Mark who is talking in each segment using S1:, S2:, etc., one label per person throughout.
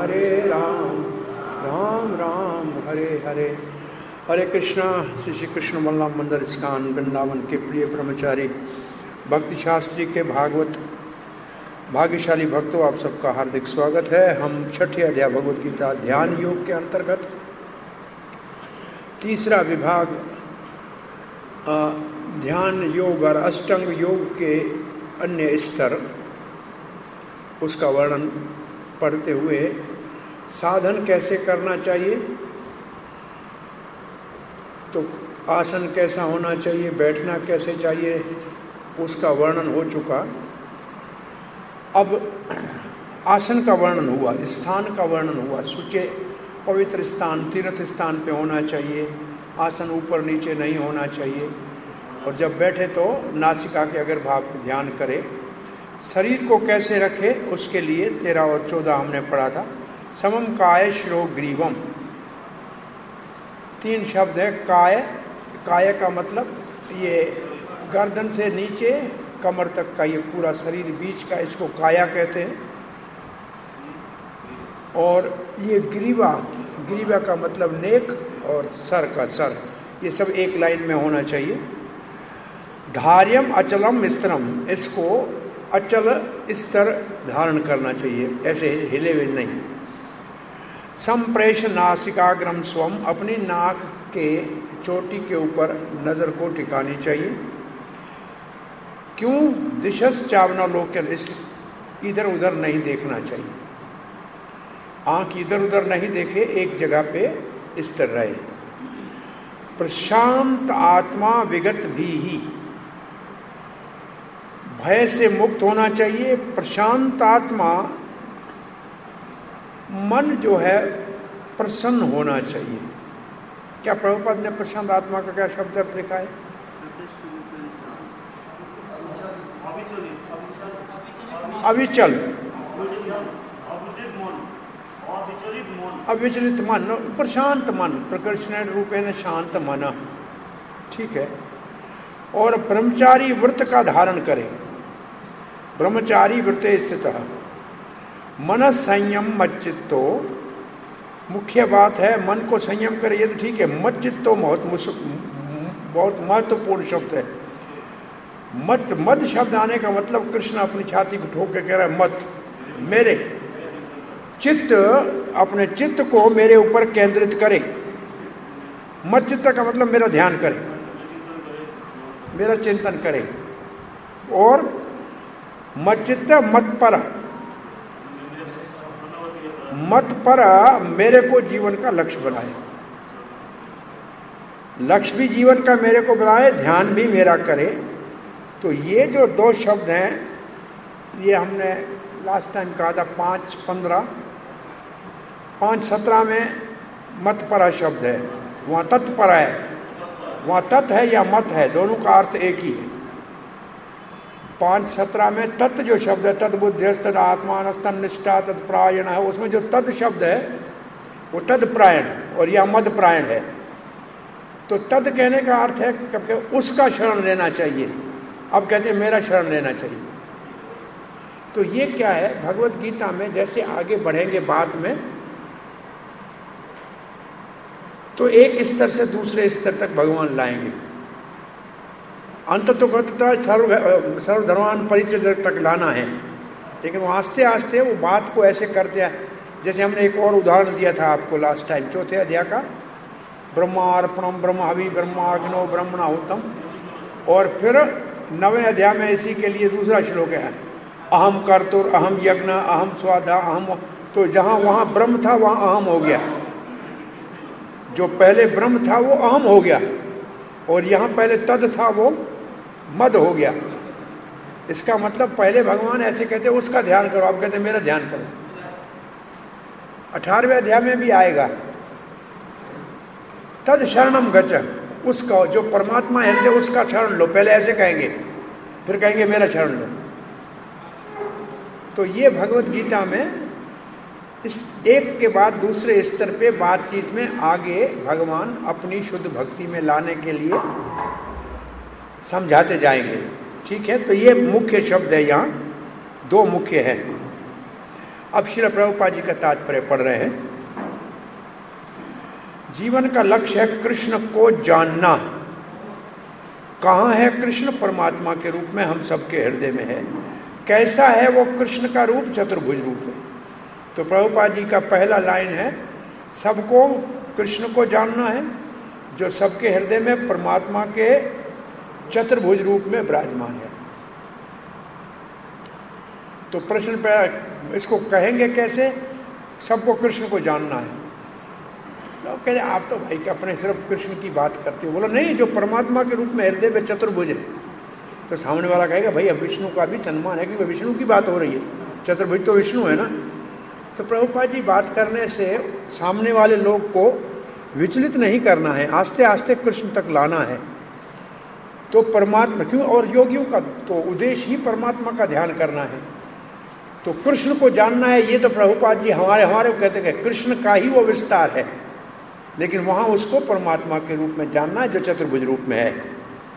S1: हरे राम, राम राम हरे हरे। हरे कृष्णा। श्री कृष्ण बलराम मंदिर इस्कान वृंदावन के प्रिय ब्रह्मचारी भक्ति शास्त्री के भागवत भाग्यशाली भक्तों, आप सबका हार्दिक स्वागत है। हम छठे अध्याय भगवद गीता ध्यान योग के अंतर्गत तीसरा विभाग ध्यान योग और अष्टांग योग के अन्य स्तर, उसका वर्णन पढ़ते हुए साधन कैसे करना चाहिए, तो आसन कैसा होना चाहिए, बैठना कैसे चाहिए, उसका वर्णन हो चुका। अब आसन का वर्णन हुआ, स्थान का वर्णन हुआ। सुचे पवित्र स्थान, तीर्थ स्थान पे होना चाहिए। आसन ऊपर नीचे नहीं होना चाहिए। और जब बैठे तो नासिका के अगर भाव पे ध्यान करें। शरीर को कैसे रखे, उसके लिए 13 और 14 हमने पढ़ा था। समम काय श्रो ग्रीवम, 3 शब्द है। काय, काय का मतलब ये गर्दन से नीचे कमर तक का ये पूरा शरीर बीच का, इसको काया कहते हैं। और ये ग्रीवा, ग्रीवा का मतलब नेक और सर का सर, ये सब एक लाइन में होना चाहिए। धार्यम अचलम स्थिरम, इसको अचल स्तर धारण करना चाहिए, ऐसे हिले हुए नहीं। संप्रेष नासिकाग्रम स्वम, अपनी नाक के चोटी के ऊपर नज़र को टिकानी चाहिए। क्यों? दिशस चावनालोकन, इस इधर उधर नहीं देखना चाहिए। आंख इधर उधर नहीं देखे, एक जगह पे स्थिर रहे। प्रशांत आत्मा विगत भी ही, भय से मुक्त होना चाहिए। प्रशांत आत्मा, मन जो है प्रसन्न होना चाहिए। क्या प्रभुपाद ने प्रशांत आत्मा का क्या शब्द अर्थ लिखा है? अविचल, अविचलित मन, प्रशांत मन, प्रकृष्ण रूपेण शांत मन, ठीक है। और ब्रह्मचारी व्रत का धारण करें। ब्रह्मचारी व्रते स्थित मन संयम मच्चित्तो, मुख्य बात है मन को संयम करे, ये तो ठीक है। मच्चित्तो बहुत महत्वपूर्ण शब्द है। मत, मद शब्द आने का मतलब कृष्ण अपनी छाती को ठोक के कह रहा है मत, मेरे चित्त, अपने चित्त को मेरे ऊपर केंद्रित करे। मत चित्त का मतलब मेरा ध्यान करे, मेरा चिंतन करे। और मत चित्त मत पर, मत पर मेरे को जीवन का लक्ष्य बनाए। लक्ष्य भी जीवन का मेरे को बनाए, ध्यान भी मेरा करे। तो ये जो 2 शब्द हैं, ये हमने लास्ट टाइम कहा था 5:15, 5:17 में मत पर शब्द है, वहाँ तत्पर है। वहाँ तत् है या मत है, दोनों का अर्थ एक ही है। 5:17 में तत् जो शब्द है, तद्बुद्ध्यस्त तद आत्मानस्तन निष्ठा तत्प्रायण है, उसमें जो तद शब्द है वो तदप्रायण और या मदप्रायण है। तो तद कहने का अर्थ है कि उसका शरण लेना चाहिए। अब कहते हैं मेरा शरण लेना चाहिए। तो ये क्या है, भगवत गीता में जैसे आगे बढ़ेंगे बात में, तो एक स्तर से दूसरे स्तर तक भगवान लाएंगे। अंत तो कहता सर्वधर्मान परित्यज्य तक लाना है, लेकिन वो आस्ते आस्ते वो बात को ऐसे कर दिया। जैसे हमने एक और उदाहरण दिया था आपको लास्ट टाइम, 4थे अध्याय का, ब्रह्मार्पणम ब्रह्म हवि ब्रह्माग्नो ब्रह्मणाहुतम। और फिर 9वें अध्याय में इसी के लिए दूसरा श्लोक है, अहम कर्तुर अहम यज्ञ अहम स्वाधा अहम। तो जहाँ वहाँ ब्रह्म था वहाँ अहम हो गया, जो पहले ब्रह्म था वो अहम हो गया, और यहाँ पहले तद था वो मद हो गया। इसका मतलब पहले भगवान ऐसे कहते उसका ध्यान करो, आप कहते मेरा ध्यान करो। 18वें अध्याय में भी आएगा, तद शरणम गच्छ, उसका जो परमात्मा है उसका शरण लो। पहले ऐसे कहेंगे, फिर कहेंगे मेरा शरण लो। तो ये भगवत गीता में इस एक के बाद दूसरे स्तर पे बातचीत में आगे भगवान अपनी शुद्ध भक्ति में लाने के लिए समझाते जाएंगे, ठीक है। तो ये मुख्य शब्द है, यहाँ 2 मुख्य है। अब श्रील प्रभुपाद जी का तात्पर्य पढ़ रहे हैं। जीवन का लक्ष्य है कृष्ण को जानना। कहाँ है कृष्ण? परमात्मा के रूप में हम सबके हृदय में है। कैसा है वो कृष्ण का रूप? चतुर्भुज रूप है। तो प्रभुपाद जी का पहला लाइन है, सबको कृष्ण को जानना है जो सबके हृदय में परमात्मा के चतुर्भुज रूप में विराजमान है। तो प्रश्न पे इसको कहेंगे कैसे? सबको कृष्ण को जानना है। लोग कहते आप तो भाई अपने सिर्फ कृष्ण की बात करते हो। बोला नहीं, जो परमात्मा के रूप में हृदय में चतुर्भुज है। तो सामने वाला कहेगा भाई अब विष्णु का भी सम्मान है कि विष्णु की बात हो रही है, चतुर्भुज तो विष्णु है ना। तो प्रभुपाद जी बात करने से सामने वाले लोग को विचलित नहीं करना है, आस्ते आस्ते कृष्ण तक लाना है। तो परमात्मा क्यों, और योगियों का तो उद्देश्य ही परमात्मा का ध्यान करना है। तो कृष्ण को जानना है, ये तो प्रभुपाद जी हमारे को कहते हैं कृष्ण का ही वो विस्तार है, लेकिन वहां उसको परमात्मा के रूप में जानना है जो चतुर्भुज रूप में है।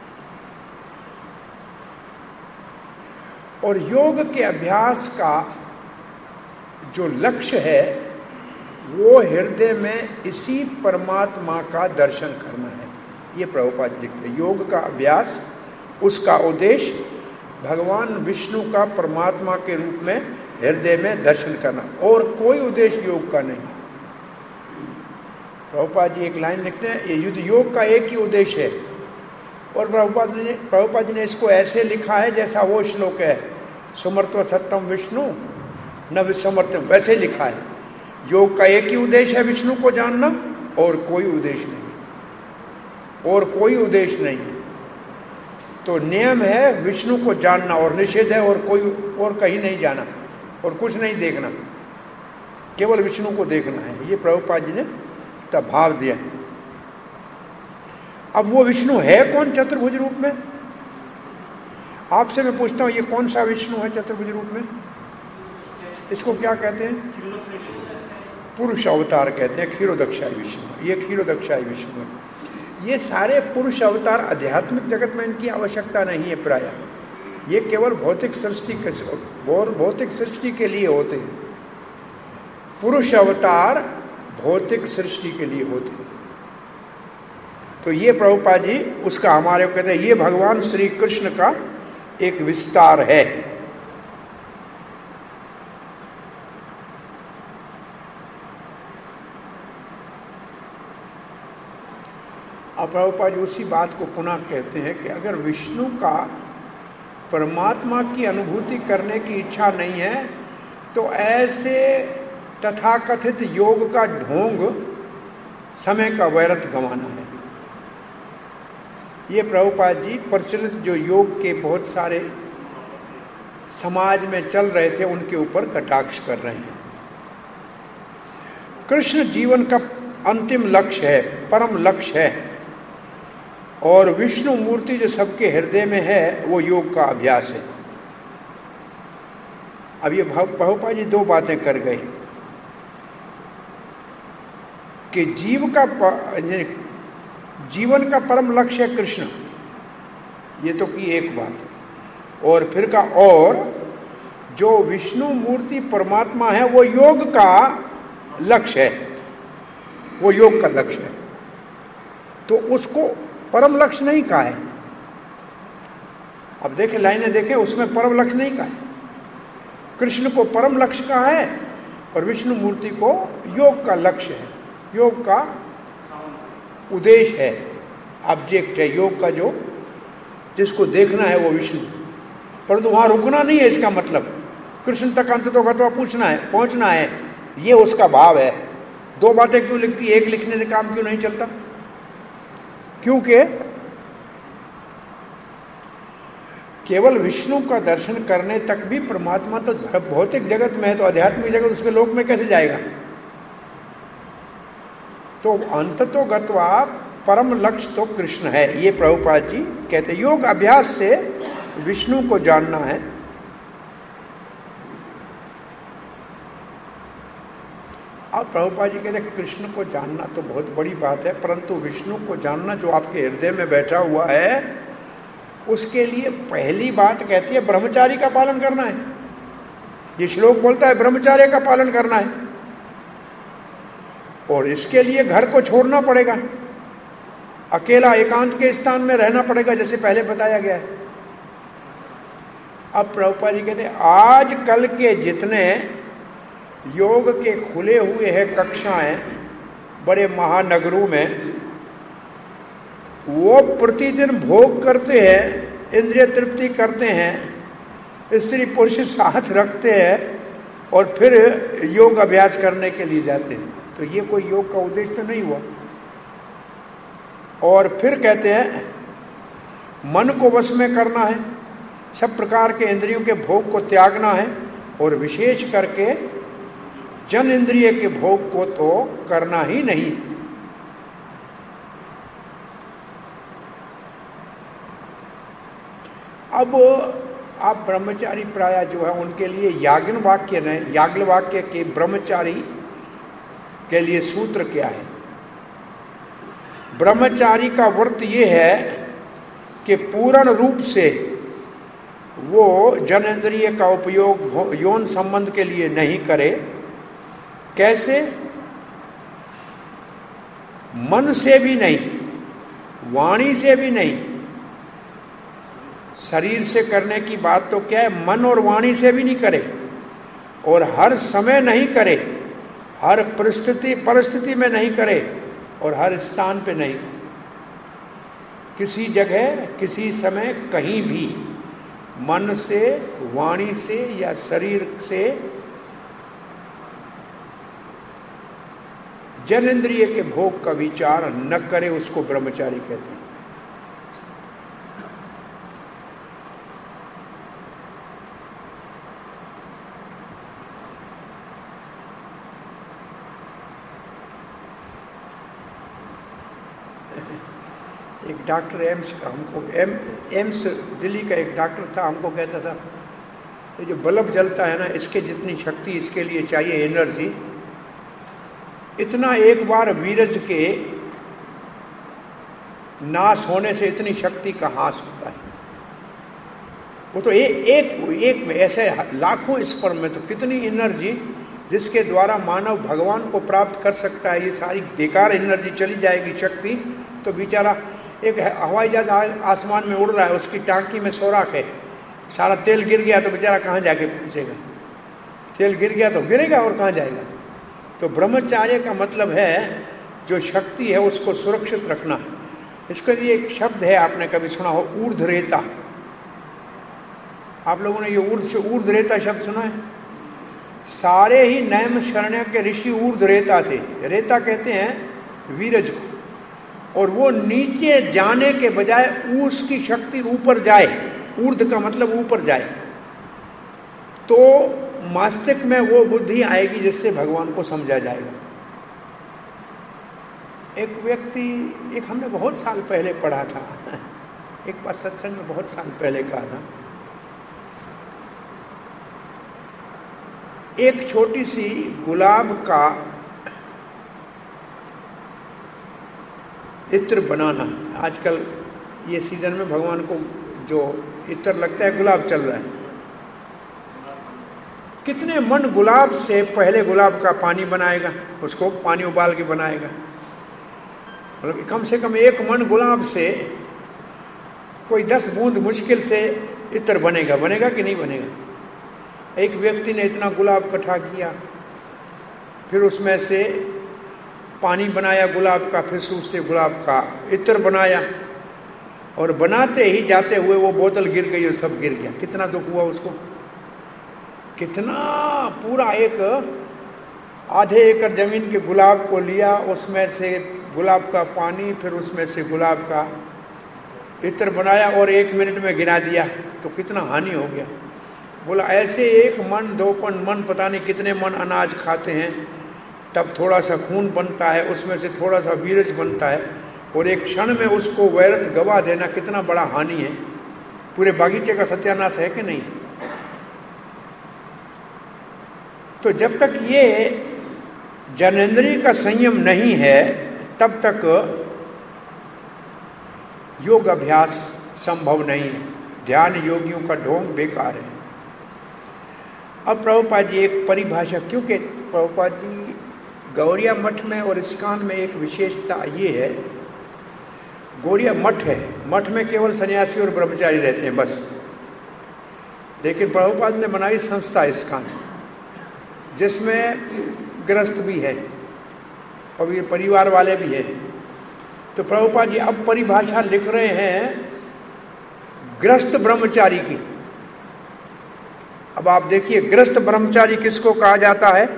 S1: और योग के अभ्यास का जो लक्ष्य है वो हृदय में इसी परमात्मा का दर्शन करना है। ये प्रभुपाद जी लिखते हैं, योग का अभ्यास, उसका उद्देश्य भगवान विष्णु का परमात्मा के रूप में हृदय में दर्शन करना, और कोई उद्देश्य योग का नहीं। प्रभुपाद जी एक लाइन लिखते हैं, ये युद्ध योग का एक ही उद्देश्य है। और प्रभुपाद जी ने इसको ऐसे लिखा है जैसा वो श्लोक है, सुमर्त्व सत्यम विष्णु न विस्मर्त्यम, वैसे लिखा है। योग का एक ही उद्देश्य है विष्णु को जानना, और कोई उद्देश्य नहीं, और कोई उद्देश्य नहीं। तो नियम है विष्णु को जानना और निषेध है और कोई और कहीं नहीं जाना और कुछ नहीं देखना, केवल विष्णु को देखना है। ये प्रभुपाद जी ने तब भाव दिया है। अब वो विष्णु है कौन चतुर्भुज रूप में? आपसे मैं पूछता हूं, ये कौन सा विष्णु है चतुर्भुज रूप में? इसको क्या कहते हैं? पुरुष अवतार कहते हैं, क्षीरोदक्षाय विष्णु। ये क्षीरोदक्षाय विष्णु है। ये सारे पुरुष अवतार आध्यात्मिक जगत में इनकी आवश्यकता नहीं है प्राय। ये केवल भौतिक सृष्टि के लिए होते हैं। पुरुष अवतार भौतिक सृष्टि के लिए होते हैं। तो ये प्रभुपाद जी उसका हमारे को कहते हैं, ये भगवान श्री कृष्ण का एक विस्तार है। अब प्रभुपाद जी उसी बात को पुनः कहते हैं कि अगर विष्णु का परमात्मा की अनुभूति करने की इच्छा नहीं है तो ऐसे तथाकथित योग का ढोंग समय का व्यर्थ गंवाना है। ये प्रभुपाद जी प्रचलित जो योग के बहुत सारे समाज में चल रहे थे उनके ऊपर कटाक्ष कर रहे हैं। कृष्ण जीवन का अंतिम लक्ष्य है, परम लक्ष्य है, और विष्णु मूर्ति जो सबके हृदय में है वो योग का अभ्यास है। अब ये प्रभुपाद जी दो बातें कर गए कि जीवन का परम लक्ष्य है कृष्ण, ये तो की एक बात। और फिर का, और जो विष्णु मूर्ति परमात्मा है वो योग का लक्ष्य है, वो योग का लक्ष्य है। तो उसको परम लक्ष्य नहीं कहा है। अब देखें लाइनें देखें, उसमें परम लक्ष्य नहीं कहा है। कृष्ण को परम लक्ष्य कहा है और विष्णु मूर्ति को योग का लक्ष्य है, योग का उद्देश्य है, ऑब्जेक्ट है योग का, जो जिसको देखना है वो विष्णु। परंतु वहां रुकना नहीं है, इसका मतलब कृष्ण तक अंत तो गत्वा पहुंचना है, ये उसका भाव है। दो बातें क्यों लिखती, एक लिखने से काम क्यों नहीं चलता? क्योंकि केवल विष्णु का दर्शन करने तक भी परमात्मा तो भौतिक जगत में है, तो आध्यात्मिक जगत उसके लोक में कैसे जाएगा? तो अंततो गत्वा परम लक्ष्य तो कृष्ण है। ये प्रभुपाद जी कहते हैं योग अभ्यास से विष्णु को जानना है। अब प्रभुपाद जी कहते हैं कृष्ण को जानना तो बहुत बड़ी बात है, परंतु विष्णु को जानना जो आपके हृदय में बैठा हुआ है उसके लिए पहली बात कहती है ब्रह्मचारी का पालन करना है। ये श्लोक बोलता है ब्रह्मचर्य का पालन करना है, और इसके लिए घर को छोड़ना पड़ेगा, अकेला एकांत के स्थान में रहना पड़ेगा, जैसे पहले बताया गया है। अब प्रभुपाद जी कहते हैं आज कल के जितने योग के खुले हुए हैं कक्षाएं बड़े महानगरों में, वो प्रतिदिन भोग करते हैं, इंद्रिय तृप्ति करते हैं, स्त्री पुरुष साथ रखते हैं और फिर योग अभ्यास करने के लिए जाते हैं। तो ये कोई योग का उद्देश्य तो नहीं हुआ। और फिर कहते हैं मन को वश में करना है, सब प्रकार के इंद्रियों के भोग को त्यागना है, और विशेष करके जन इंद्रिय के भोग को तो करना ही नहीं। अब आप ब्रह्मचारी प्राय जो है उनके लिए याज्ञवल्क्य के ब्रह्मचारी के लिए सूत्र क्या है? ब्रह्मचारी का व्रत ये है कि पूर्ण रूप से वो जनेंद्रिय का उपयोग यौन संबंध के लिए नहीं करे। कैसे? मन से भी नहीं, वाणी से भी नहीं। शरीर से करने की बात तो क्या है, मन और वाणी से भी नहीं करे, और हर समय नहीं करे, हर परिस्थिति में नहीं करे, और हर स्थान पे नहीं। किसी जगह किसी समय कहीं भी मन से, वाणी से या शरीर से जनेंद्रिय के भोग का विचार न करे, उसको ब्रह्मचारी कहते हैं। एक डॉक्टर एम्स दिल्ली का एक डॉक्टर था, हमको कहता था ये जो बल्ब जलता है ना, इसके जितनी शक्ति इसके लिए चाहिए, एनर्जी, इतना एक बार वीरज के नाश होने से इतनी शक्ति का ह्रास होता है। वो तो एक में ऐसे लाखों स्पर्म में तो कितनी एनर्जी जिसके द्वारा मानव भगवान को प्राप्त कर सकता है, ये सारी बेकार एनर्जी चली जाएगी शक्ति। तो बेचारा एक हवाई जहाज आसमान में उड़ रहा है, उसकी टांकी में सोराख है, सारा तेल गिर गया तो बेचारा कहाँ जाके पहुँचेगा? तेल गिर गया तो गिरेगा और कहाँ जाएगा? तो ब्रह्मचार्य का मतलब है जो शक्ति है उसको सुरक्षित रखना। इसके लिए एक शब्द है, आपने कभी सुना हो, ऊर्ध्वरेता। आप लोगों ने ये ऊर्ध्वरेता शब्द सुना है? सारे ही नैम शरण्य के ऋषि ऊर्ध्वरेता थे। रेता कहते हैं वीरज को, और वो नीचे जाने के बजाय उसकी शक्ति ऊपर जाए। ऊर्ध्व का मतलब ऊपर जाए, तो मस्तिष्क में वो बुद्धि आएगी जिससे भगवान को समझा जाएगा। एक हमने बहुत साल पहले पढ़ा था, एक बार सत्संग में बहुत साल पहले कहा था, एक छोटी सी गुलाब का इत्र बनाना। आजकल ये सीजन में भगवान को जो इत्र लगता है, गुलाब चल रहा है, कितने मन गुलाब से पहले गुलाब का पानी बनाएगा, उसको पानी उबाल के बनाएगा। मतलब कम से कम एक मन गुलाब से कोई 10 बूंद मुश्किल से इत्र बनेगा कि नहीं बनेगा? एक व्यक्ति ने इतना गुलाब इकट्ठा किया, फिर उसमें से पानी बनाया गुलाब का, फिर उससे गुलाब का इत्र बनाया, और बनाते ही जाते हुए वो बोतल गिर गई और सब गिर गया। कितना दुख हुआ उसको, कितना पूरा एक आधे एकड़ जमीन के गुलाब को लिया, उसमें से गुलाब का पानी, फिर उसमें से गुलाब का इत्र बनाया और 1 मिनट में गिरा दिया, तो कितना हानि हो गया। बोला ऐसे 1 मन 2 मन पता नहीं कितने मन अनाज खाते हैं, तब थोड़ा सा खून बनता है, उसमें से थोड़ा सा वीरज बनता है, और एक क्षण में उसको व्यर्थ गवा देना कितना बड़ा हानि है। पूरे बागीचे का सत्यानाश है कि नहीं? तो जब तक ये जनेंद्रिय का संयम नहीं है, तब तक योग अभ्यास संभव नहीं है। ध्यान योगियों का ढोंग बेकार है। अब प्रभुपाद जी एक परिभाषा, क्योंकि प्रभुपाद जी गौड़िया मठ में और इस्कॉन में एक विशेषता ये है, गौड़िया मठ है, मठ में केवल सन्यासी और ब्रह्मचारी रहते हैं बस, लेकिन प्रभुपाद ने बनाई संस्था इस्कॉन जिसमें गृहस्थ भी है और ये परिवार वाले भी है। तो प्रभुपाद जी अब परिभाषा लिख रहे हैं गृहस्थ ब्रह्मचारी की। अब आप देखिए गृहस्थ ब्रह्मचारी किसको कहा जाता है?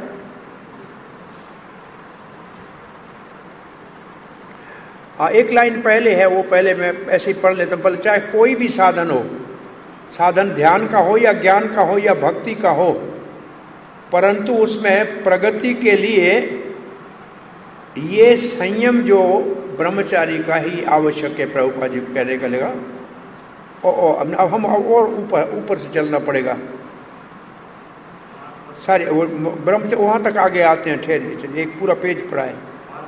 S1: एक लाइन पहले है, वो पहले मैं ऐसे ही पढ़ लेता हूं। चाहे कोई भी साधन हो, साधन ध्यान का हो या ज्ञान का हो या भक्ति का हो, परंतु उसमें प्रगति के लिए ये संयम जो ब्रह्मचारी का ही आवश्यक है। प्रभुपाद जी कहने का लगा अब हम और ऊपर से चलना पड़ेगा सारे वो ब्रह्मचारी वहां तक आगे आते हैं। ठहरिए, एक पूरा पेज पढ़ा है।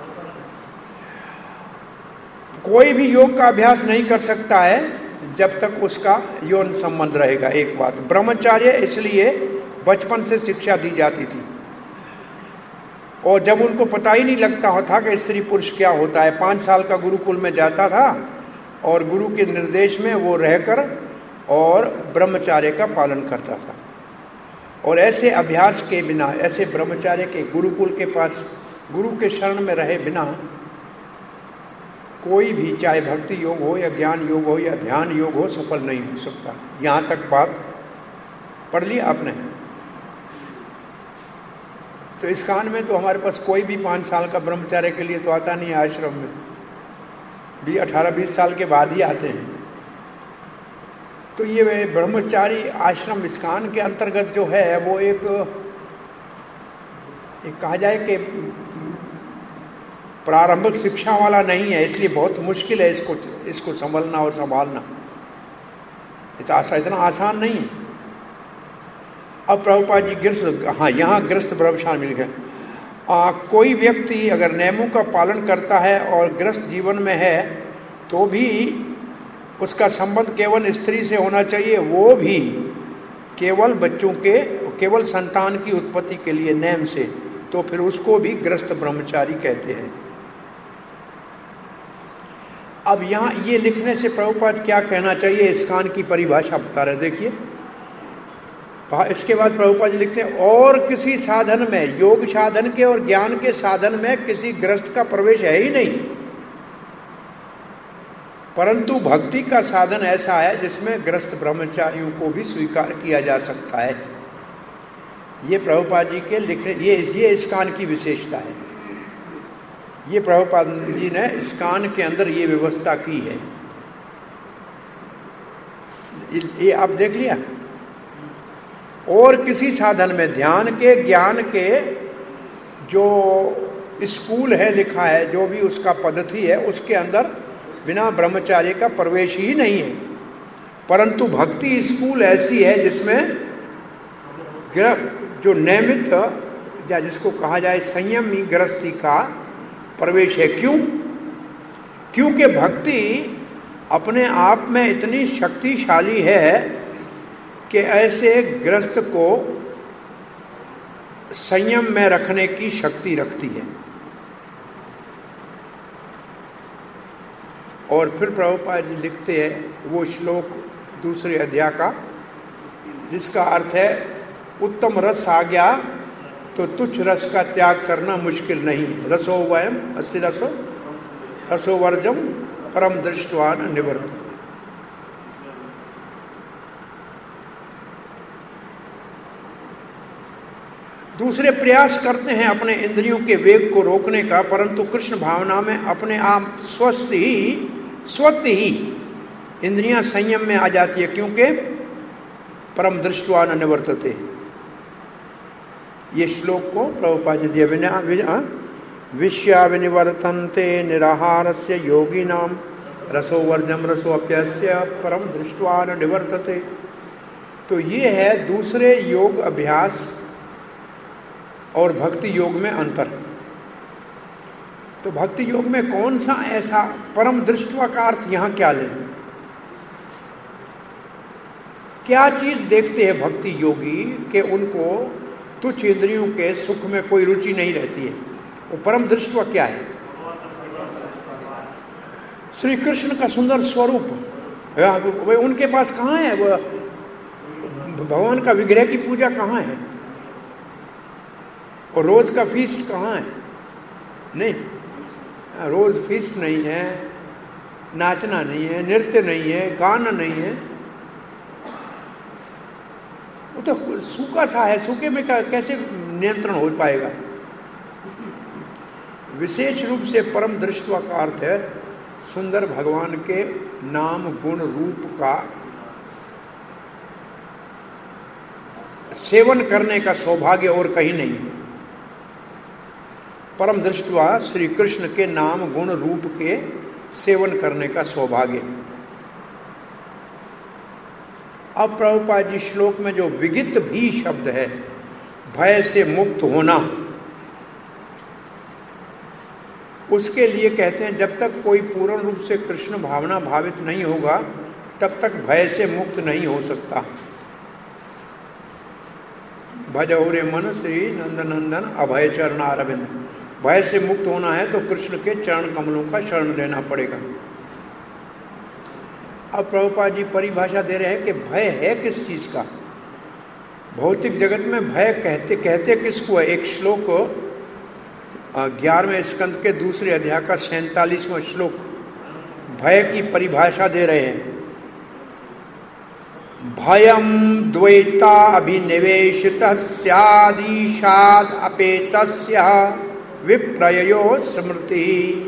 S1: कोई भी योग का अभ्यास नहीं कर सकता है जब तक उसका यौन संबंध रहेगा। एक बात, ब्रह्मचार्य इसलिए बचपन से शिक्षा दी जाती थी और जब उनको पता ही नहीं लगता था कि स्त्री पुरुष क्या होता है, 5 साल का गुरुकुल में जाता था और गुरु के निर्देश में वो रहकर और ब्रह्मचार्य का पालन करता था। और ऐसे अभ्यास के बिना, ऐसे ब्रह्मचार्य के गुरुकुल के पास गुरु के शरण में रहे बिना कोई भी, चाहे भक्ति योग हो या ज्ञान योग हो या ध्यान योग हो, सफल नहीं हो सकता। यहाँ तक बात पढ़ लिया आपने। तो इस्कॉन में तो हमारे पास कोई भी 5 साल का ब्रह्मचार्य के लिए तो आता नहीं है, आश्रम में भी 18-20 साल के बाद ही आते हैं। तो ये ब्रह्मचारी आश्रम इस्कॉन के अंतर्गत जो है वो एक कहा जाए कि प्रारंभिक शिक्षा वाला नहीं है, इसलिए बहुत मुश्किल है इसको संभलना और संभालना। इतना आसान नहीं है। अब प्रभुपाद जी गृहस्थ, हाँ यहाँ गृहस्थ ब्रह्मचारी मिल गया। कोई व्यक्ति अगर नियमों का पालन करता है और गृहस्थ जीवन में है तो भी उसका संबंध केवल स्त्री से होना चाहिए, वो भी केवल बच्चों के, केवल संतान की उत्पत्ति के लिए नियम से, तो फिर उसको भी गृहस्थ ब्रह्मचारी कहते हैं। अब यहाँ ये लिखने से प्रभुपाद क्या कहना चाहिए, इस्कॉन की परिभाषा बता रहे। देखिए इसके बाद प्रभुपाद जी लिखते हैं, और किसी साधन में, योग साधन के और ज्ञान के साधन में किसी गृहस्थ का प्रवेश है ही नहीं, परंतु भक्ति का साधन ऐसा है जिसमें गृहस्थ ब्रह्मचारियों को भी स्वीकार किया जा सकता है। ये प्रभुपाद जी के लिखने, ये इस्कॉन की विशेषता है। ये प्रभुपाद जी ने इस्कॉन के अंदर ये व्यवस्था की है। ये आप देख लिया। और किसी साधन में, ध्यान के ज्ञान के जो स्कूल है लिखा है, जो भी उसका पद्धति है, उसके अंदर बिना ब्रह्मचार्य का प्रवेश ही नहीं है। परंतु भक्ति स्कूल ऐसी है जिसमें जो नियमित या जिसको कहा जाए संयमी गृहस्थी का प्रवेश है। क्यों? क्योंकि भक्ति अपने आप में इतनी शक्तिशाली है कि ऐसे गृहस्थ को संयम में रखने की शक्ति रखती है। और फिर प्रभुपाद जी लिखते हैं वो श्लोक दूसरे अध्याय का, जिसका अर्थ है उत्तम रस आ गया तो तुच्छ रस का त्याग करना मुश्किल नहीं। रसो वयम अस्ति रसो वर्जम परम दृष्टवा न निवर्त। दूसरे प्रयास करते हैं अपने इंद्रियों के वेग को रोकने का, परंतु कृष्ण भावना में अपने आप स्वतः ही इंद्रियां संयम में आ जाती है, क्योंकि परम दृष्टवा न निवर्तते। ये श्लोक को प्रभुपाद जी दिया, विषया विनिवर्तन्ते निराहारस्य योगिनां रसो वर्जम रसो अप्यस्य परम दृष्टवा न निवर्तते। तो ये है दूसरे योग अभ्यास और भक्ति योग में अंतर। तो भक्ति योग में कौन सा ऐसा परम दृष्टवा का अर्थ यहाँ क्या लें? क्या चीज देखते हैं भक्ति योगी कि उनको तुच्छ इंद्रियों के सुख में कोई रुचि नहीं रहती है? वो परम दृष्टि क्या है? श्री कृष्ण का सुंदर स्वरूप। वे उनके पास कहाँ है? वो भगवान का विग्रह की पूजा कहाँ है? और रोज का फीस्ट कहाँ है? नहीं, रोज फीस्ट नहीं है, नाचना नहीं है, नृत्य नहीं है, गाना नहीं है। वो तो सूखा सा है, सूखे में कैसे नियंत्रण हो पाएगा? विशेष रूप से परम दृष्टि का अर्थ है सुंदर भगवान के नाम गुण रूप का सेवन करने का सौभाग्य और कहीं नहीं। परम दृष्टवा श्री कृष्ण के नाम गुण रूप के सेवन करने का सौभाग्य। अब प्रभुपाद जी श्लोक में जो विगित भी शब्द है, भय से मुक्त होना, उसके लिए कहते हैं जब तक कोई पूर्ण रूप से कृष्ण भावना भावित नहीं होगा तब तक भय से मुक्त नहीं हो सकता। भजौरे मन श्री नंदनंदन अभय चरणारविंद। भय से मुक्त होना है तो कृष्ण के चरण कमलों का शरण लेना पड़ेगा। अब प्रभुपाद जी परिभाषा दे रहे हैं कि भय है किस चीज का। भौतिक जगत में भय कहते किसको है? एक श्लोक 11वें स्कंद के दूसरे अध्याय का 47वां श्लोक भय की परिभाषा दे रहे हैं। भयम द्वैता अभिनिवेशितः स्यादीशाद अपेतस्य विप्रयो स्मृति।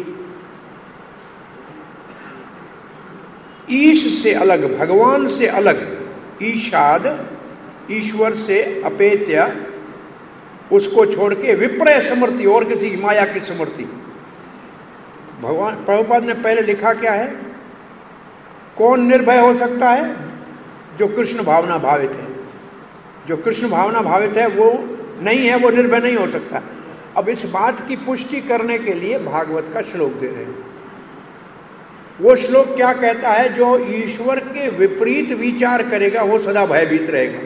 S1: ईश से अलग, भगवान से अलग, ईशाद ईश्वर से अपेत्य, उसको छोड़ के विप्रय स्मृति और किसी की माया की स्मृति। भगवान प्रभुपाद ने पहले लिखा क्या है? कौन निर्भय हो सकता है? जो कृष्ण भावना भावित है। जो कृष्ण भावना भावित है वो नहीं है, वो निर्भय नहीं हो सकता। अब इस बात की पुष्टि करने के लिए भागवत का श्लोक दे रहे हैं। वो श्लोक क्या कहता है? जो ईश्वर के विपरीत विचार करेगा वो सदा भयभीत रहेगा।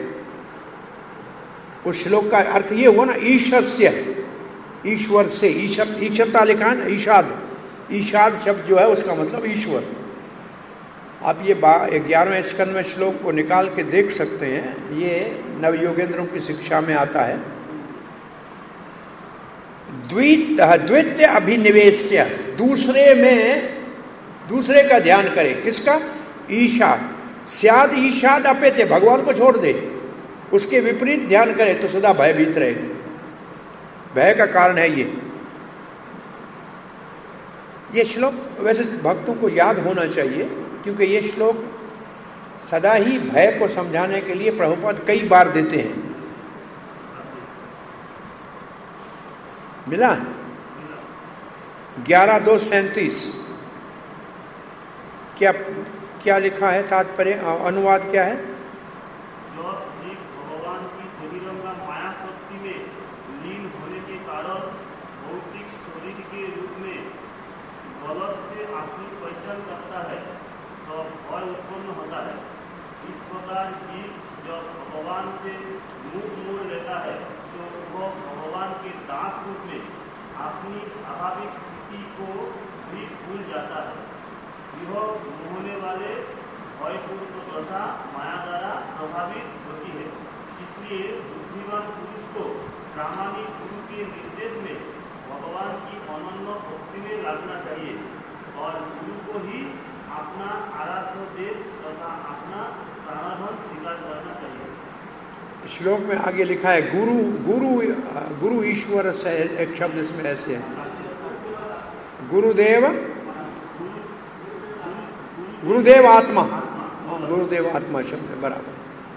S1: उस श्लोक का अर्थ ये हुआ ना, ईशस्य, ईश्वर से, ईशता लिखा है ना, ईशाद। ईशाद शब्द जो है उसका मतलब ईश्वर। आप ये 11वें स्कंद में श्लोक को निकाल के देख सकते हैं। ये नवयोगेंद्रों की शिक्षा में आता है। द्वितीय अभिनिवेश्य, दूसरे का ध्यान करे। किसका? ईशा। स्याद ईशाद अपेत्य, भगवान को छोड़ दे, उसके विपरीत ध्यान करे तो सदा भयभीत रहेगा। भय का कारण है ये श्लोक वैसे भक्तों को याद होना चाहिए, क्योंकि ये श्लोक सदा ही भय को समझाने के लिए प्रभुपाद कई बार देते हैं। मिला 11:2:37 क्या लिखा है? तात्पर्य अनुवाद क्या है?
S2: जो जीव भगवान की बहिरंगा माया शक्ति में लीन होने के कारण भौतिक शरीर के रूप में गलत से अपनी पहचान करता है तो भय उत्पन्न होता है। इस प्रकार जीव जब भगवान से मुख मोड़ लेता है तो वह भगवान के दास रूप में अपनी स्वाभाविक स्थिति को भी भूल जाता है। यह मोहने वाले भयपूर्ण दशा माया द्वारा प्रभावित होती है। इसलिए बुद्धिमान पुरुष को प्रामाणिक गुरु के निर्देश में भगवान की अनन्य भक्ति में लगना चाहिए और गुरु को ही अपना आराध्य देव तथा अपना प्राणधन स्वीकार करना चाहिए।
S1: श्लोक में आगे लिखा है गुरु ईश्वर से एक शब्द इसमें ऐसे है, गुरुदेव आत्मा। गुरुदेव आत्मा शब्द है बराबर।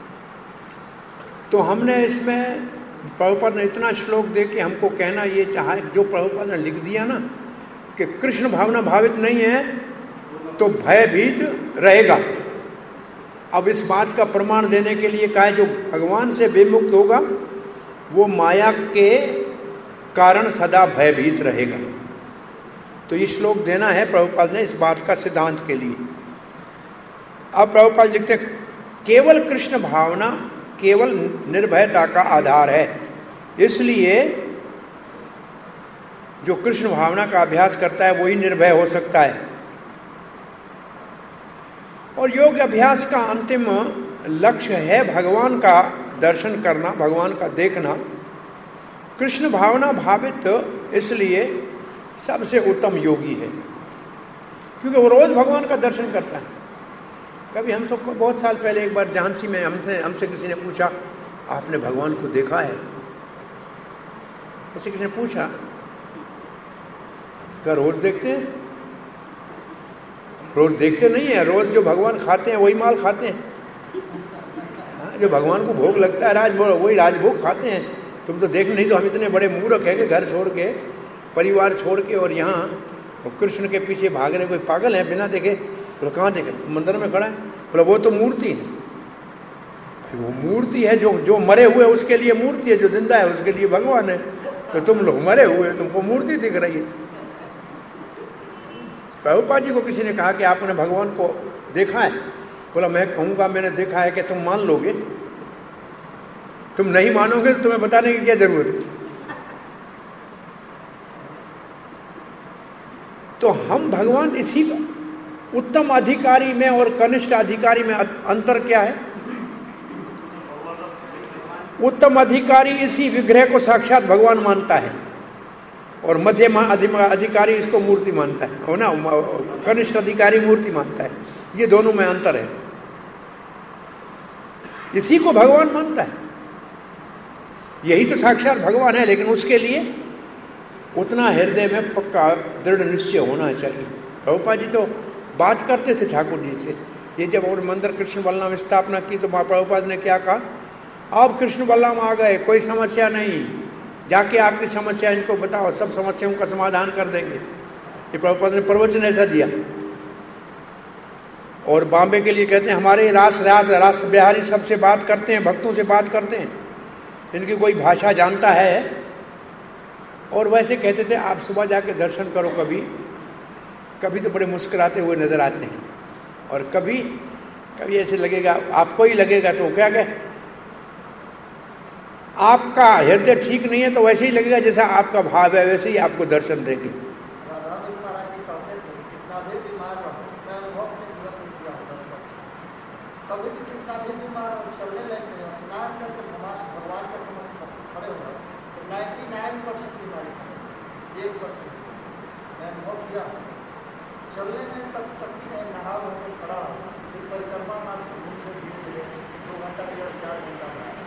S1: तो हमने इसमें प्रभुपाद ने इतना श्लोक दे के हमको कहना ये चाहा, जो प्रभुपाद ने लिख दिया ना कि कृष्ण भावना भावित नहीं है तो भयभीत रहेगा। अब इस बात का प्रमाण देने के लिए कहा है जो भगवान से विमुक्त होगा वो माया के कारण सदा भयभीत रहेगा। तो ये श्लोक देना है प्रभुपाद ने इस बात का सिद्धांत के लिए। अब प्रभुपाद लिखते केवल कृष्ण भावना केवल निर्भयता का आधार है। इसलिए जो कृष्ण भावना का अभ्यास करता है वही निर्भय हो सकता है। और योग अभ्यास का अंतिम लक्ष्य है भगवान का दर्शन करना, भगवान का देखना। कृष्ण भावना भावित इसलिए सबसे उत्तम योगी है, क्योंकि वो रोज भगवान का दर्शन करता है। कभी हम सबको बहुत साल पहले एक बार झांसी में हमसे किसी ने पूछा, आपने भगवान को देखा है? ऐसे किसी ने पूछा, क्या रोज देखते हैं? रोज देखते नहीं है, रोज जो भगवान खाते हैं वही माल खाते हैं। जो भगवान को भोग लगता है वही राजभोग खाते हैं। तुम तो देख नहीं, तो हम इतने बड़े मूर्ख हैं कि घर छोड़ के, परिवार छोड़ के और यहाँ कृष्ण के पीछे भाग रहे। कोई पागल है बिना देखे? बोले कहाँ देखे? मंदिर में खड़ा है। बोले वो तो मूर्ति है। वो मूर्ति है, जो मरे हुए उसके लिए मूर्ति है, जो जिंदा है उसके लिए भगवान है। तो तुम लोग मरे हुए, तुमको मूर्ति दिख रही है। प्रभुपाद जी को किसी ने कहा कि आपने भगवान को देखा है? बोला मैं कहूँगा मैंने देखा है कि तुम मान लोगे? तुम नहीं मानोगे तो तुम्हें बताने की क्या जरूरत है? तो हम भगवान, इसी उत्तम अधिकारी में और कनिष्ठ अधिकारी में अंतर क्या है? उत्तम अधिकारी इसी विग्रह को साक्षात भगवान मानता है और मध्यम अधिकारी इसको मूर्ति मानता है, हो ना। कनिष्ठ अधिकारी मूर्ति मानता है। ये दोनों में अंतर है। इसी को भगवान मानता है, यही तो साक्षात भगवान है। लेकिन उसके लिए उतना हृदय में पक्का दृढ़ निश्चय होना चाहिए। प्रभुपाद जी तो बात करते थे ठाकुर जी से। ये जब और मंदिर कृष्ण बलराम स्थापना की तो प्रभुपाद ने क्या कहा, अब कृष्ण बलराम आ गए, कोई समस्या नहीं, जाके आपकी समस्या इनको बताओ, सब समस्याओं का समाधान कर देंगे। ये प्रभुपाद ने प्रवचन ऐसा दिया। और बॉम्बे के लिए कहते हैं हमारे रास बिहारी सबसे बात करते हैं, भक्तों से बात करते हैं, इनकी कोई भाषा जानता है। और वैसे कहते थे आप सुबह जाके दर्शन करो, कभी तो बड़े मुस्कुराते हुए नजर आते हैं, और कभी ऐसे लगेगा, आपको ही लगेगा तो क्या आपका हृदय ठीक नहीं है तो वैसे ही लगेगा जैसा आपका भाव है, वैसे ही आपको दर्शन देंगे।
S3: चलने में तक शक्ति है, नहा होकर खड़ा हो, फिर परिक्रमा मार्ग से घूम से धीरे 2 घंटा या 4 घंटा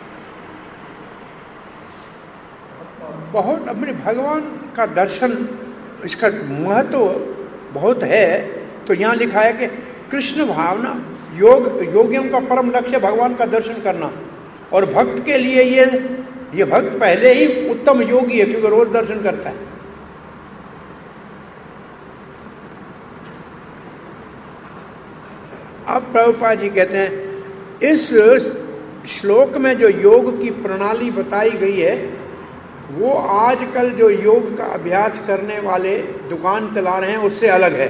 S1: बहुत। अपने भगवान का दर्शन, इसका महत्व बहुत है। तो यहाँ लिखा है कि कृष्ण भावना योगियों का परम लक्ष्य भगवान का दर्शन करना। और भक्त के लिए ये भक्त पहले ही उत्तम योगी है, क्योंकि रोज दर्शन करता है। अब प्रभुपाद जी कहते हैं इस श्लोक में जो योग की प्रणाली बताई गई है वो आजकल जो योग का अभ्यास करने वाले दुकान चला रहे हैं उससे अलग है।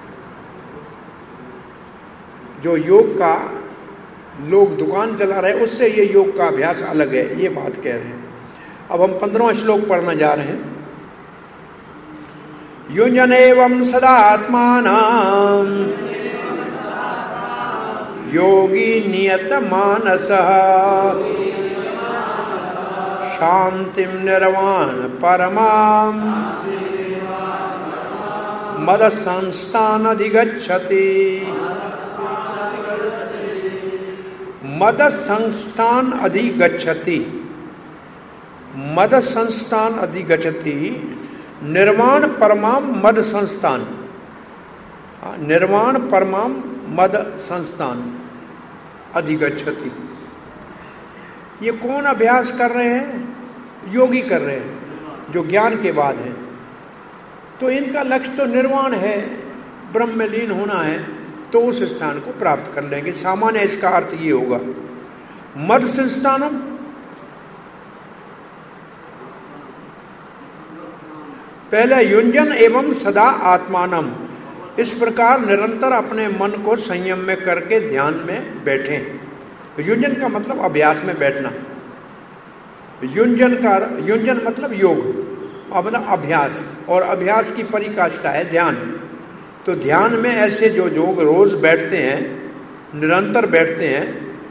S1: जो योग का लोग दुकान चला रहे हैं उससे ये योग का अभ्यास अलग है, ये बात कह रहे हैं। अब हम 15वां श्लोक पढ़ना जा रहे हैं। युञ्जनेवं सदा आत्मानं योगी नियतमानसः शांतिं निर्वाण परमां मदसंस्थान अधिगच्छति। मदसंस्थान अधिगच्छति, मदसंस्थान अधिगच्छति, निर्वाण परमां मद संस्थान, निर्वाण परमां मद संस्थान अधिगच्छति। ये कौन अभ्यास कर रहे हैं? योगी कर रहे हैं, जो ज्ञान के बाद है। तो इनका लक्ष्य तो निर्वाण है, ब्रह्म में लीन होना है, तो उस स्थान को प्राप्त कर लेंगे। सामान्य इसका अर्थ ये होगा। मद संस्थानम, पहले युंजन एवं सदा आत्मानम, इस प्रकार निरंतर अपने मन को संयम में करके ध्यान में बैठें। युंजन का मतलब अभ्यास में बैठना। युंजन मतलब योग, मतलब अभ्यास, और अभ्यास की परिकाष्ठा है ध्यान। तो ध्यान में ऐसे जो लोग रोज बैठते हैं, निरंतर बैठते हैं,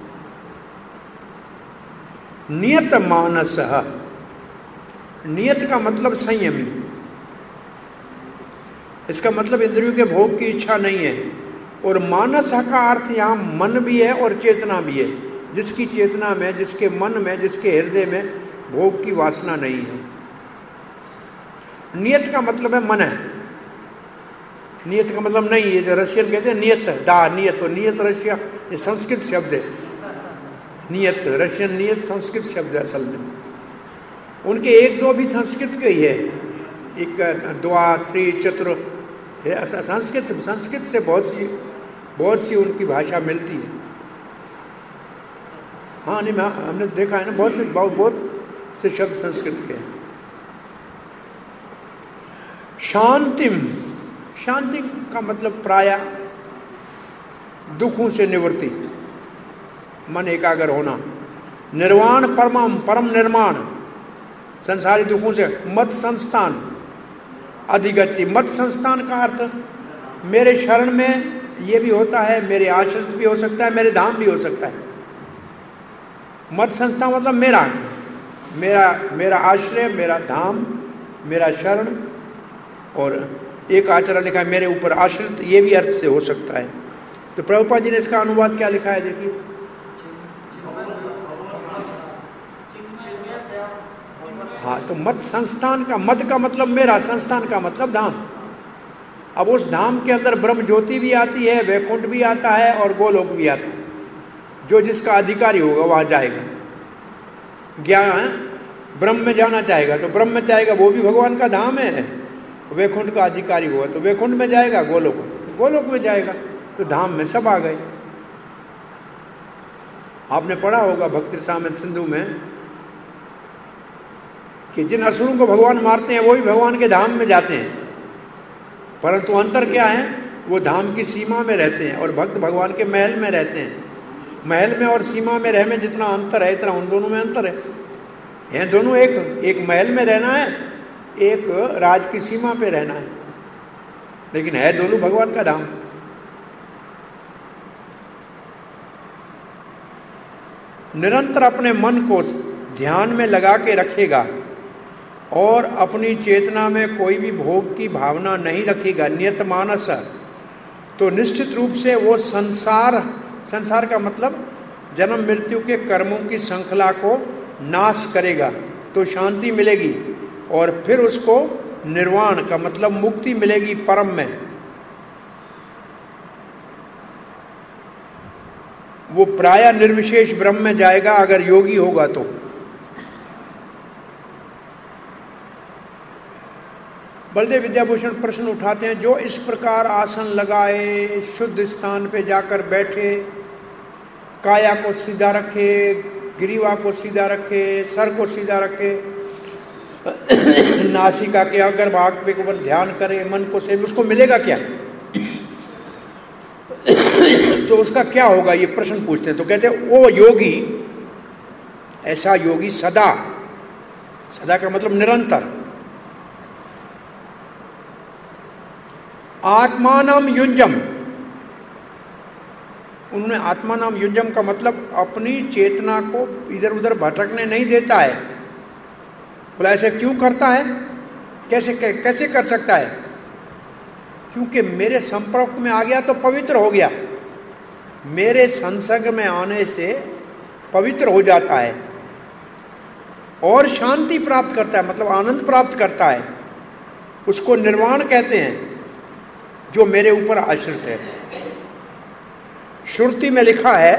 S1: नियत मानस, नियत का मतलब संयमी। इसका मतलब इंद्रियों के भोग की इच्छा नहीं है। और मानस का अर्थ यहाँ मन भी है और चेतना भी है। जिसकी चेतना में, जिसके मन में, जिसके हृदय में भोग की वासना नहीं है। नियत का मतलब है मन है। नियत का मतलब नहीं है, जो रशियन कहते हैं नियत, नियत, तो नियत रशिया, ये संस्कृत शब्द है। नियत रशियन, नियत संस्कृत शब्द है असल में। उनके एक दो भी संस्कृत के ही है, एक द्वा, त्रि, चतुर, संस्कृत से बहुत सी उनकी भाषा मिलती है। हाँ नहीं, हमने देखा है ना, बहुत से शब्द संस्कृत के हैं। शांति का मतलब प्राय दुखों से निवृत्ति, मन एकाग्र होना। निर्वाण परम निर्माण, संसारी दुखों से। मत संस्थान अधिगति। मत संस्थान का अर्थ मेरे शरण में ये भी होता है, मेरे आश्रित भी हो सकता है, मेरे धाम भी हो सकता है। मत संस्थान मतलब मेरा आश्रय, मेरा धाम, मेरा शरण, और एक आचरण लिखा है मेरे ऊपर आश्रित, ये भी अर्थ से हो सकता है। तो प्रभुपाद जी ने इसका अनुवाद क्या लिखा है, देखिए। हाँ, तो मत संस्थान का, मत का मतलब मेरा, संस्थान का मतलब धाम। अब उस धाम के अंदर ब्रह्म ज्योति भी आती है, वैकुंठ भी आता है और गोलोक भी आता है। जो जिसका अधिकारी होगा वहां जाएगा। ज्ञान ब्रह्म में जाना चाहेगा तो ब्रह्म में जाएगा, वो भी भगवान का धाम है। वैकुंठ का अधिकारी हुआ तो वैकुंठ में जाएगा, गोलोक में जाएगा। तो धाम में सब आ गए। आपने पढ़ा होगा भक्ति रसामृत सिंधु में कि जिन असुरों को भगवान मारते हैं वो भी भगवान के धाम में जाते हैं, परंतु अंतर क्या है, वो धाम की सीमा में रहते हैं और भक्त भगवान के महल में रहते हैं। महल में और सीमा में रहने में जितना अंतर है, इतना उन दोनों में अंतर है। ये दोनों एक महल में रहना है, एक राज की सीमा पे रहना है, लेकिन है दोनों भगवान का धाम। निरंतर अपने मन को ध्यान में लगा के रखेगा और अपनी चेतना में कोई भी भोग की भावना नहीं रखेगा, नियत मानस, तो निश्चित रूप से वो संसार का मतलब जन्म मृत्यु के कर्मों की श्रृंखला को नाश करेगा, तो शांति मिलेगी। और फिर उसको निर्वाण का मतलब मुक्ति मिलेगी परम में। वो प्राय निर्विशेष ब्रह्म में जाएगा अगर योगी होगा तो। बलदेव विद्याभूषण प्रश्न उठाते हैं, जो इस प्रकार आसन लगाए, शुद्ध स्थान पे जाकर बैठे, काया को सीधा रखे, ग्रीवा को सीधा रखे, सर को सीधा रखे, नासिका के अगर भाग पे ऊपर ध्यान करे, मन को से, उसको मिलेगा क्या? तो उसका क्या होगा, ये प्रश्न पूछते हैं। तो कहते हैं वो योगी, ऐसा योगी सदा का मतलब निरंतर, आत्मानम युंजम, उन्होंने आत्मानम युंजम का मतलब अपनी चेतना को इधर उधर भटकने नहीं देता है। बोला ऐसे क्यों करता है, कैसे कर सकता है? क्योंकि मेरे संपर्क में आ गया तो पवित्र हो गया, मेरे संसर्ग में आने से पवित्र हो जाता है और शांति प्राप्त करता है, मतलब आनंद प्राप्त करता है। उसको निर्वाण कहते हैं, जो मेरे ऊपर आश्रित है। श्रुति में लिखा है,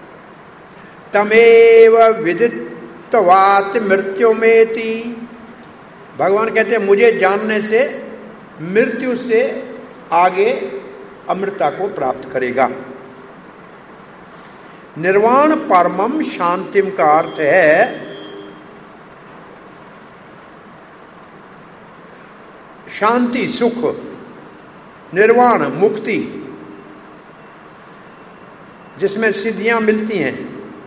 S1: तमेव विदित्वात् मृत्युमेति, भगवान कहते हैं मुझे जानने से मृत्यु से आगे अमृता को प्राप्त करेगा। निर्वाण परमम शांतिम का अर्थ है शांति, सुख, निर्वाण, मुक्ति, जिसमें सिद्धियां मिलती हैं,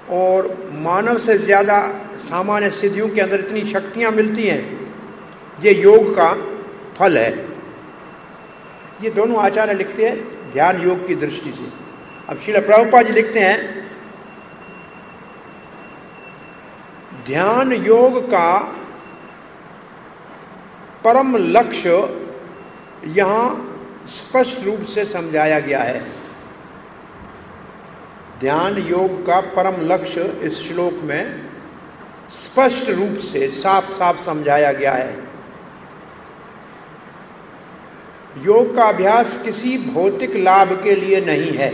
S1: और मानव से ज़्यादा सामान्य सिद्धियों के अंदर इतनी शक्तियाँ मिलती हैं, ये योग का फल है। ये दोनों आचार्य लिखते हैं ध्यान योग की दृष्टि से। अब श्रील प्रभुपाद जी लिखते हैं ध्यान योग का परम लक्ष्य यहाँ स्पष्ट रूप से समझाया गया है। ध्यान योग का परम लक्ष्य इस श्लोक में स्पष्ट रूप से साफ साफ समझाया गया है। योग का अभ्यास किसी भौतिक लाभ के लिए नहीं है,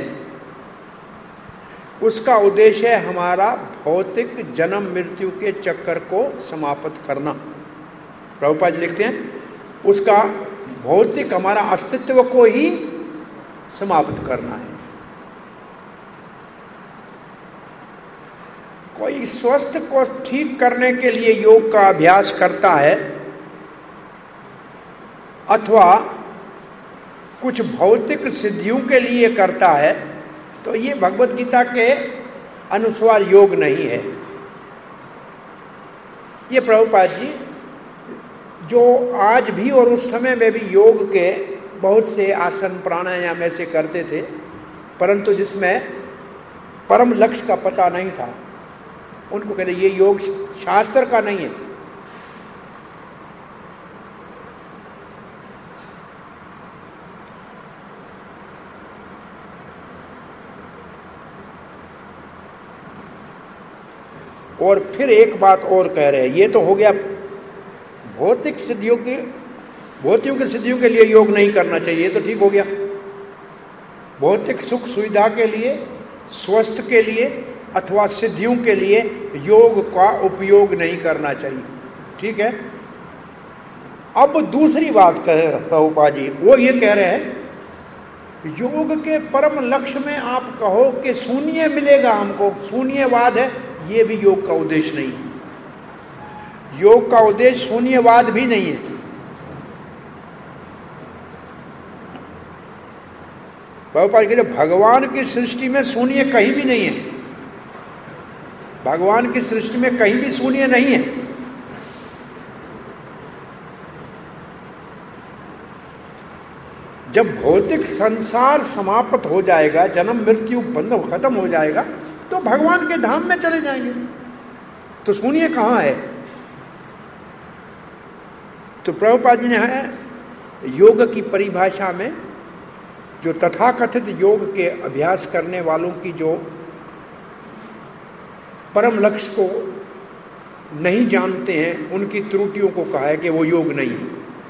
S1: उसका उद्देश्य है हमारा भौतिक जन्म मृत्यु के चक्कर को समाप्त करना। प्रभुपाद जी लिखते हैं उसका भौतिक हमारा अस्तित्व को ही समाप्त करना है। कोई स्वास्थ्य को ठीक करने के लिए योग का अभ्यास करता है अथवा कुछ भौतिक सिद्धियों के लिए करता है, तो ये भगवत गीता के अनुसार योग नहीं है। ये प्रभुपाद जी जो आज भी और उस समय में भी योग के बहुत से आसन प्राणायाम ऐसे करते थे, परंतु जिसमें परम लक्ष्य का पता नहीं था, उनको कहते ये योग शास्त्र का नहीं है। और फिर एक बात और कह रहे हैं, ये तो हो गया भौतिक सिद्धियों की सिद्धियों के लिए योग नहीं करना चाहिए, ये तो ठीक हो गया। भौतिक सुख सुविधा के लिए, स्वस्थ के लिए अथवा सिद्धियों के लिए योग का उपयोग नहीं करना चाहिए, ठीक है। अब दूसरी बात कह रहे प्रभुपाद जी, वो ये कह रहे हैं योग के परम लक्ष्य में आप कहो कि शून्य मिलेगा हमको, शून्यवाद है, ये भी योग का उद्देश्य नहीं है। योग का उद्देश्य शून्यवाद भी नहीं है। प्रभुपाद कहते भगवान की सृष्टि में शून्य कहीं भी नहीं है। भगवान की सृष्टि में कहीं भी शून्य नहीं है। जब भौतिक संसार समाप्त हो जाएगा, जन्म मृत्यु बंध खत्म हो जाएगा, तो भगवान के धाम में चले जाएंगे, तो शून्य कहाँ है। तो प्रभुपाद जी ने है योग की परिभाषा में जो तथाकथित योग के अभ्यास करने वालों की जो परम लक्ष्य को नहीं जानते हैं, उनकी त्रुटियों को कहा है कि वो योग नहीं है।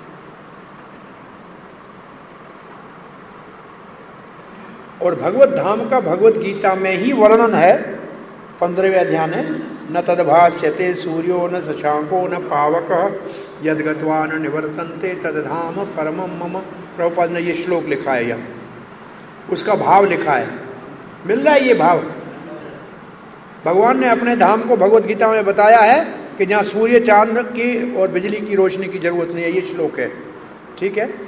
S1: और भगवत धाम का भगवत गीता में ही वर्णन है, 15वें अध्याय में, न तद्भास्यते सूर्यो न शशांको न पावक यद्गत्वा न निवर्तन्ते तद्धाम परमं मम। प्रभुपाद ने ये श्लोक लिखा है, या उसका भाव लिखा है, मिल रहा है ये भाव। भगवान ने अपने धाम को भगवत गीता में बताया है कि जहाँ सूर्य चांद की और बिजली की रोशनी की जरूरत नहीं है, ये श्लोक है, ठीक है।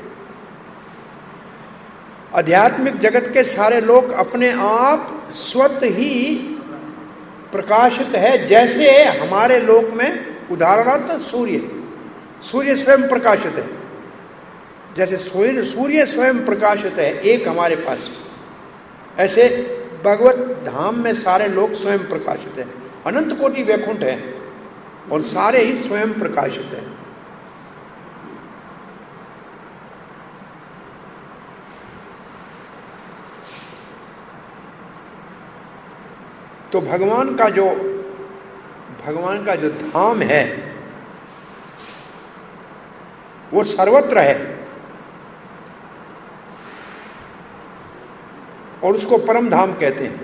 S1: आध्यात्मिक जगत के सारे लोग अपने आप स्वतः ही प्रकाशित है, जैसे हमारे लोक में उदाहरणार्थ सूर्य स्वयं प्रकाशित है। जैसे सूर्य स्वयं प्रकाशित है एक हमारे पास, ऐसे भगवत धाम में सारे लोग स्वयं प्रकाशित हैं। अनंत कोटि वैकुंठ है और सारे ही स्वयं प्रकाशित हैं। तो भगवान का जो धाम है वो सर्वत्र है और उसको परम धाम कहते हैं।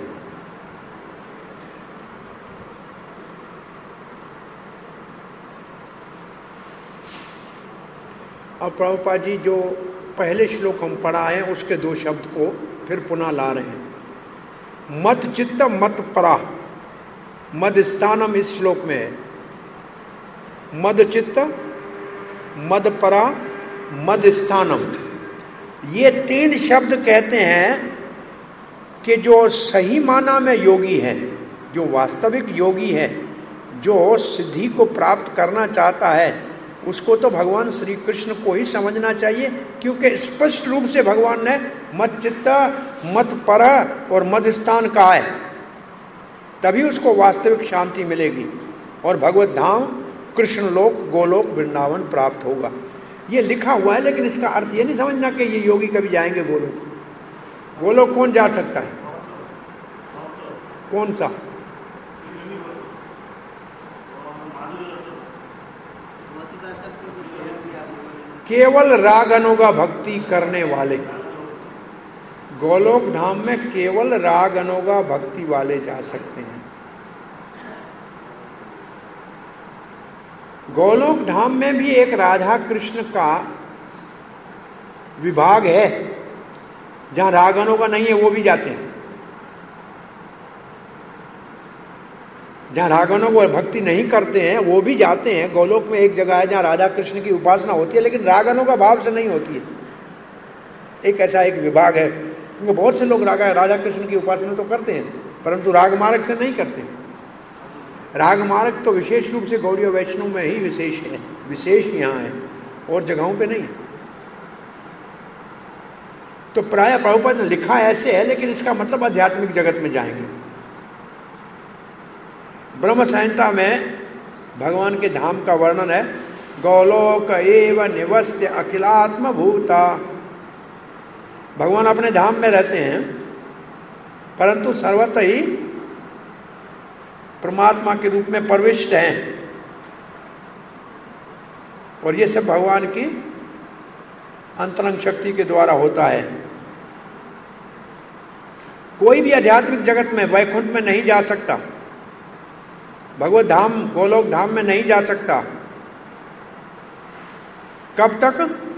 S1: और प्रभुपाद जी जो पहले श्लोक हम पढ़ा है उसके दो शब्द को फिर पुनः ला रहे हैं, मत चित्त मत परा। मद स्थानम इस श्लोक में है, मद चित्त मद परा मद स्थानम। ये तीन शब्द कहते हैं कि जो सही माना में योगी है, जो वास्तविक योगी है, जो सिद्धि को प्राप्त करना चाहता है, उसको तो भगवान श्री कृष्ण को ही समझना चाहिए, क्योंकि स्पष्ट रूप से भगवान ने मत चित्त, मत पर और मद स्थान कहा है, तभी उसको वास्तविक शांति मिलेगी और भगवत धाम, कृष्ण लोक, गोलोक, वृंदावन प्राप्त होगा। ये लिखा हुआ है, लेकिन इसका अर्थ ये नहीं समझना कि ये योगी कभी जाएंगे गोलोक। गोलोक कौन जा सकता है? कौन सा? केवल राग अनुगा भक्ति करने वाले। गोलोक धाम में केवल राग अनुगा भक्ति वाले जा सकते हैं। गोलोक धाम में भी एक राधा कृष्ण का विभाग है, जहां राग अनुगा नहीं है वो भी जाते हैं। जहां रागनों को भक्ति नहीं करते हैं वो भी जाते हैं। गोलोक में एक जगह है जहां राधा कृष्ण की उपासना होती है, लेकिन रागनों का भाव से नहीं होती है। एक ऐसा एक विभाग है, क्योंकि बहुत से लोग राधा कृष्ण की उपासना तो करते हैं, परंतु राग मार्ग से नहीं करते। राग मार्ग तो विशेष रूप से गौड़ीय वैष्णव में ही विशेष है, विशेष यहाँ है, और जगहों पे नहीं है। तो प्राय प्रभुपाद ने लिखा ऐसे है, लेकिन इसका मतलब आध्यात्मिक जगत में जाएंगे। ब्रह्म संहिता में भगवान के धाम का वर्णन है, गोलोक एव निवस्य अखिलात्म भूता। भगवान अपने धाम में रहते हैं, परंतु सर्वतः ही परमात्मा के रूप में प्रविष्ट हैं, और ये सब भगवान की अंतरंग शक्ति के द्वारा होता है। कोई भी आध्यात्मिक जगत में, वैकुंठ में नहीं जा सकता, भगवत धाम गोलोक धाम में नहीं जा सकता। कब तक?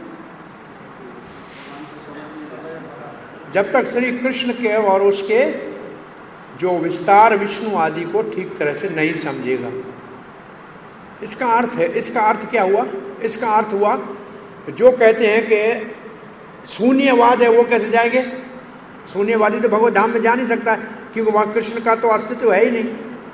S1: जब तक श्री कृष्ण के और उसके जो विस्तार विष्णु आदि को ठीक तरह से नहीं समझेगा। इसका अर्थ है, इसका अर्थ क्या हुआ? इसका अर्थ हुआ जो कहते हैं कि शून्यवाद है वो कैसे जाएंगे? शून्यवादी तो भगवत धाम में जा नहीं सकता, क्योंकि वहां कृष्ण का तो अस्तित्व है ही नहीं।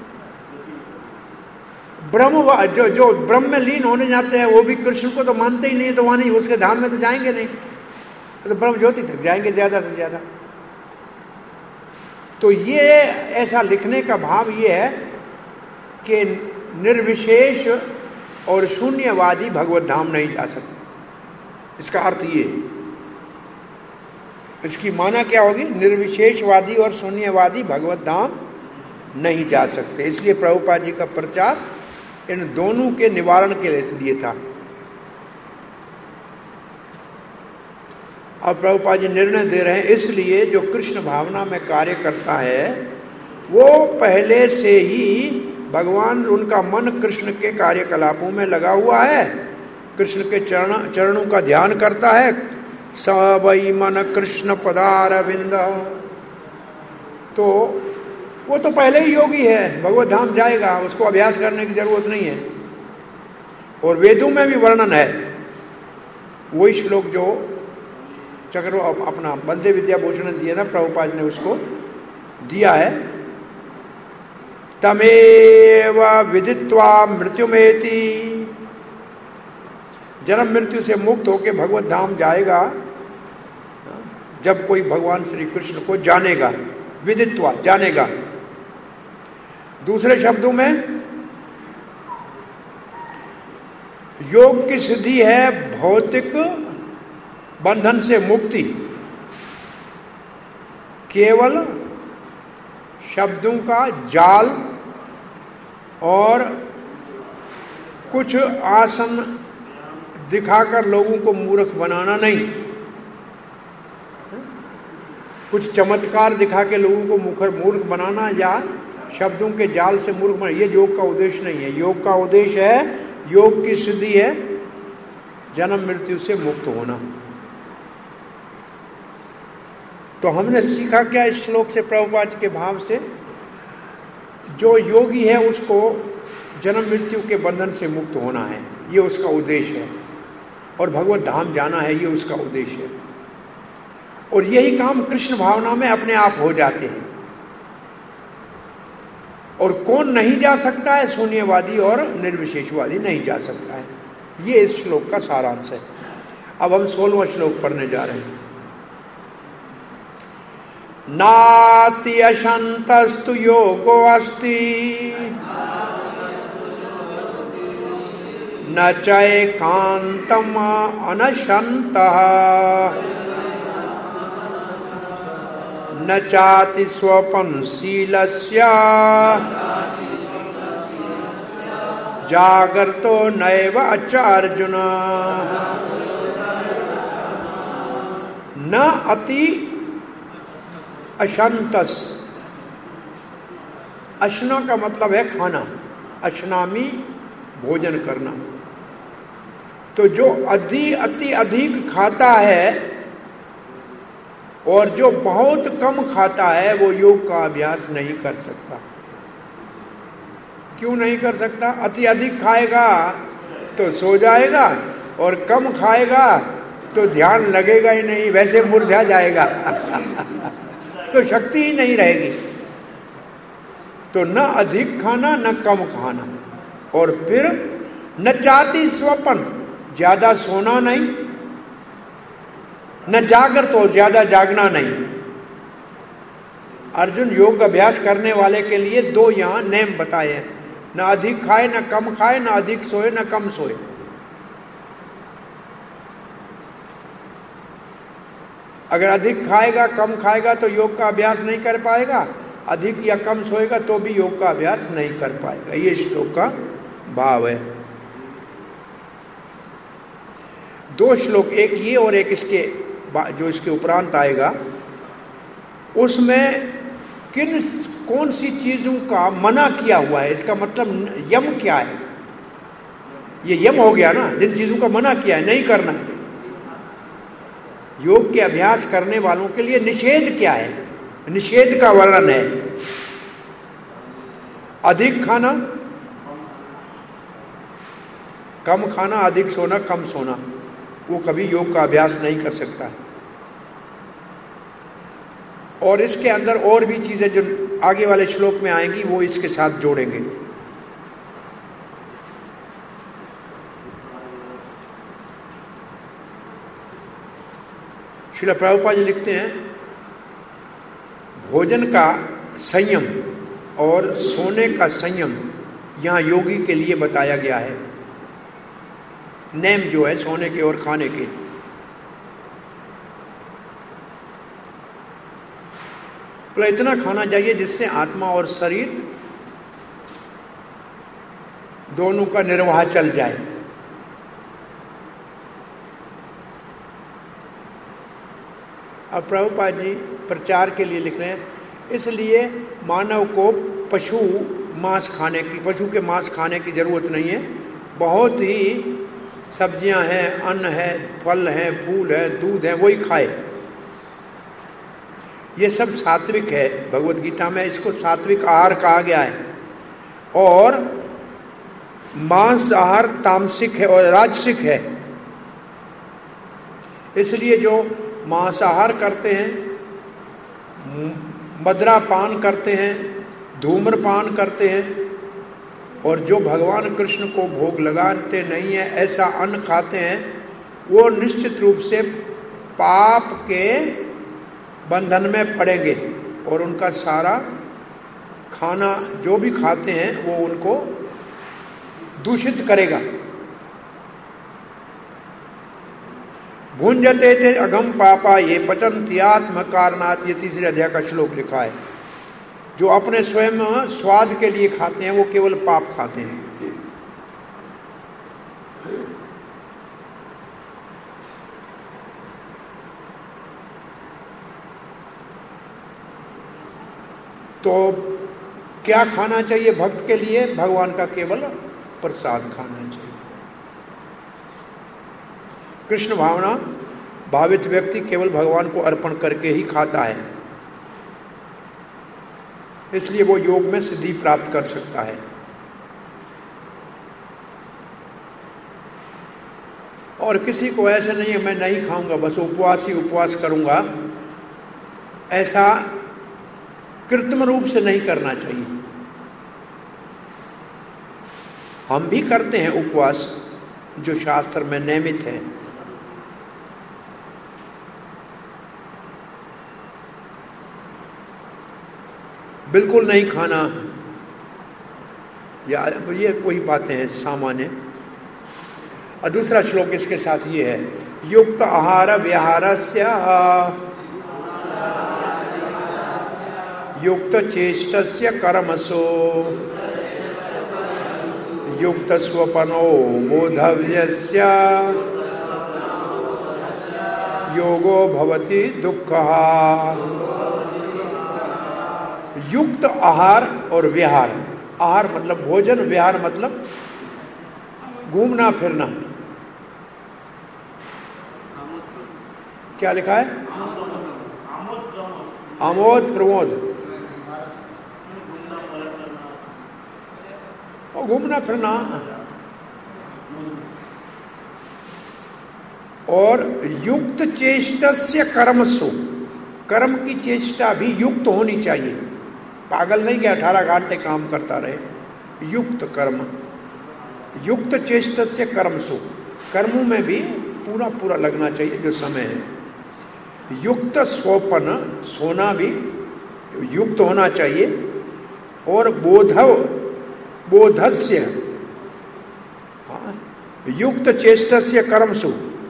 S1: ब्रह्म जो ब्रह्म में लीन होने जाते हैं वो भी कृष्ण को तो मानते ही नहीं, तो वहां नहीं, उसके धाम में तो जाएंगे नहीं, तो ब्रह्म ज्योति तक जाएंगे ज्यादा से ज्यादा। तो ये ऐसा लिखने का भाव ये है कि निर्विशेष और शून्यवादी भगवत धाम नहीं जा सकते। इसका अर्थ ये, इसकी माना क्या होगी? निर्विशेषवादी और शून्यवादी भगवत धाम नहीं जा सकते। इसलिए प्रभुपाद जी का प्रचार इन दोनों के निवारण के लिए था। अब प्रभुपाद जी निर्णय दे रहे हैं, इसलिए जो कृष्ण भावना में कार्य करता है वो पहले से ही भगवान, उनका मन कृष्ण के कार्यकलापों में लगा हुआ है, कृष्ण के चरणों का ध्यान करता है। सबई मन कृष्ण पदारविंद, तो वो तो पहले ही योगी है, भगवत धाम जाएगा, उसको अभ्यास करने की जरूरत नहीं है। और वेदों में भी वर्णन है, वही श्लोक जो चक्र अपना बंदे विद्या भूषण दिया ना प्रभुपाद ने, उसको दिया है। तमेव विदित्वा मृत्युमेति, जन्म मृत्यु से मुक्त होकर भगवत धाम जाएगा जब कोई भगवान श्री कृष्ण को जानेगा। विदित्वा, जानेगा। दूसरे शब्दों में योग की सिद्धि है भौतिक बंधन से मुक्ति। केवल शब्दों का जाल और कुछ आसन दिखाकर लोगों को मूर्ख बनाना नहीं, कुछ चमत्कार दिखा के लोगों को मूर्ख बनाना या शब्दों के जाल से मूर्ख बनाना, ये योग का उद्देश्य नहीं है। योग का उद्देश्य है, योग की सिद्धि है जन्म मृत्यु से मुक्त होना। तो हमने सीखा क्या इस श्लोक से, प्रभुपाद के भाव से? जो योगी है उसको जन्म मृत्यु के बंधन से मुक्त होना है, ये उसका उद्देश्य है, और भगवत धाम जाना है, ये उसका उद्देश्य है। और यही काम कृष्ण भावना में अपने आप हो जाते हैं। और कौन नहीं जा सकता है? शून्यवादी और निर्विशेषवादी नहीं जा सकता है। ये इस श्लोक का सारांश है। अब हम 16वां श्लोक पढ़ने जा रहे हैं। नाति अशंतस्तु योगो अस्ति न चैकान्तम अनशन्तः न चाति स्वपनशीलस्य जागर्तो नैव अच्च अर्जुन। न अति अशंतस। अशना का मतलब है खाना, अशनामी भोजन करना। तो जो अति अधिक खाता है और जो बहुत कम खाता है वो योग का अभ्यास नहीं कर सकता। क्यों नहीं कर सकता? अति अधिक खाएगा तो सो जाएगा और कम खाएगा तो ध्यान लगेगा ही नहीं, वैसे मुरझा जाएगा तो शक्ति ही नहीं रहेगी। तो न अधिक खाना न कम खाना, और फिर न चाहती स्वपन, ज्यादा सोना नहीं, न जागर तो ज्यादा जागना नहीं। अर्जुन योग अभ्यास करने वाले के लिए दो यहां नेम बताए हैं, न अधिक खाए न कम खाए, न अधिक सोए न कम सोए। अगर अधिक खाएगा कम खाएगा तो योग का अभ्यास नहीं कर पाएगा, अधिक या कम सोएगा तो भी योग का अभ्यास नहीं कर पाएगा। ये श्लोक का भाव है। दो श्लोक, एक ये और एक इसके जो इसके उपरांत आएगा, उसमें कौन सी चीजों का मना किया हुआ है, इसका मतलब यम क्या है। ये यम हो गया ना, जिन चीजों का मना किया है, नहीं करना है। योग के अभ्यास करने वालों के लिए निषेध क्या है, निषेध का वर्णन है। अधिक खाना, कम खाना, अधिक सोना, कम सोना, वो कभी योग का अभ्यास नहीं कर सकता। और इसके अंदर और भी चीजें जो आगे वाले श्लोक में आएंगी वो इसके साथ जोड़ेंगे। श्रील प्रभुपाद जी लिखते हैं, भोजन का संयम और सोने का संयम यहां योगी के लिए बताया गया है। नेम जो है सोने के और खाने के। तो इतना खाना चाहिए जिससे आत्मा और शरीर दोनों का निर्वाह चल जाए। अब प्रभुपाद जी प्रचार के लिए लिख रहे हैं, इसलिए मानव को पशु के मांस खाने की जरूरत नहीं है। बहुत ही सब्जियां हैं, अन्न है, फल है, फूल है, दूध है, वही खाए। ये सब सात्विक है। भगवत गीता में इसको सात्विक आहार कहा गया है। और मांस आहार तामसिक है और राजसिक है। इसलिए जो मांसाहार करते हैं, मदिरापान करते हैं, धूम्रपान करते हैं, और जो भगवान कृष्ण को भोग लगाते नहीं है ऐसा अन्न खाते हैं, वो निश्चित रूप से पाप के बंधन में पड़ेंगे और उनका सारा खाना जो भी खाते हैं वो उनको दूषित करेगा। भुंजते थे अगम पापा ये पचन्ति आत्म कारणात्, ये 3 अध्याय का श्लोक लिखा है। जो अपने स्वयं स्वाद के लिए खाते हैं वो केवल पाप खाते हैं। तो क्या खाना चाहिए भक्त के लिए? भगवान का केवल प्रसाद खाना चाहिए। कृष्ण भावना भावित व्यक्ति केवल भगवान को अर्पण करके ही खाता है, इसलिए वो योग में सिद्धि प्राप्त कर सकता है। और किसी को ऐसा नहीं है मैं नहीं खाऊंगा, बस उपवास ही उपवास करूंगा, ऐसा कृत्रिम रूप से नहीं करना चाहिए। हम भी करते हैं उपवास जो शास्त्र में नियमित है। बिल्कुल नहीं खाना, या ये कोई बातें हैं सामान्य। और दूसरा श्लोक इसके साथ ये है, युक्त आहार विहारस्य युक्त चेष्टस्य कर्मसु युक्त स्वपनो बोधव्यस्य योगो भवति दुःखः। युक्त आहार और विहार, आहार मतलब भोजन, विहार मतलब घूमना फिरना। क्या लिखा है? आमोद प्रमोद, और घूमना फिरना। और युक्त चेष्टस्य कर्मसु, कर्म की चेष्टा भी युक्त होनी चाहिए। पागल नहीं कि 18 घंटे काम करता रहे। युक्त कर्म, युक्त चेष्टस्य कर्मसु, कर्मों में भी पूरा पूरा लगना चाहिए जो समय है। युक्त स्वपन, सोना भी युक्त होना चाहिए। और बोधस्य युक्त चेष्टस्य कर्मसु,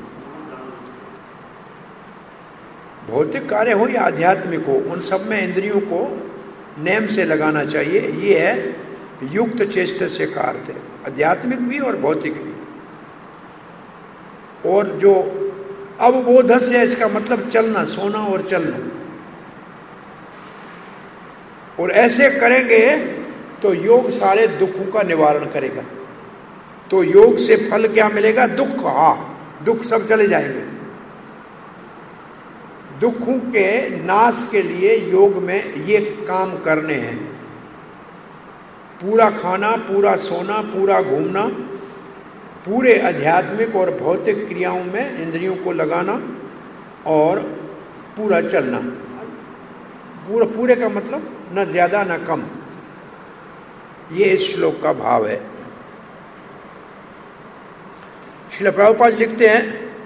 S1: भौतिक कार्य हो या आध्यात्मिक हो, उन सब में इंद्रियों को नेम से लगाना चाहिए। ये है युक्त चेष्टस्य का अर्थ है, आध्यात्मिक भी और भौतिक भी। और जो अवबोधस्य है, इसका मतलब चलना, सोना और चलना। और ऐसे करेंगे तो योग सारे दुखों का निवारण करेगा। तो योग से फल क्या मिलेगा? दुख। दुख सब चले जाएंगे। दुखों के नाश के लिए योग में ये काम करने हैं। पूरा खाना, पूरा सोना, पूरा घूमना, पूरे आध्यात्मिक और भौतिक क्रियाओं में इंद्रियों को लगाना और पूरा चलना। पूरे का मतलब न ज्यादा न कम। ये इस श्लोक का भाव है। श्रील प्रभुपाद लिखते हैं,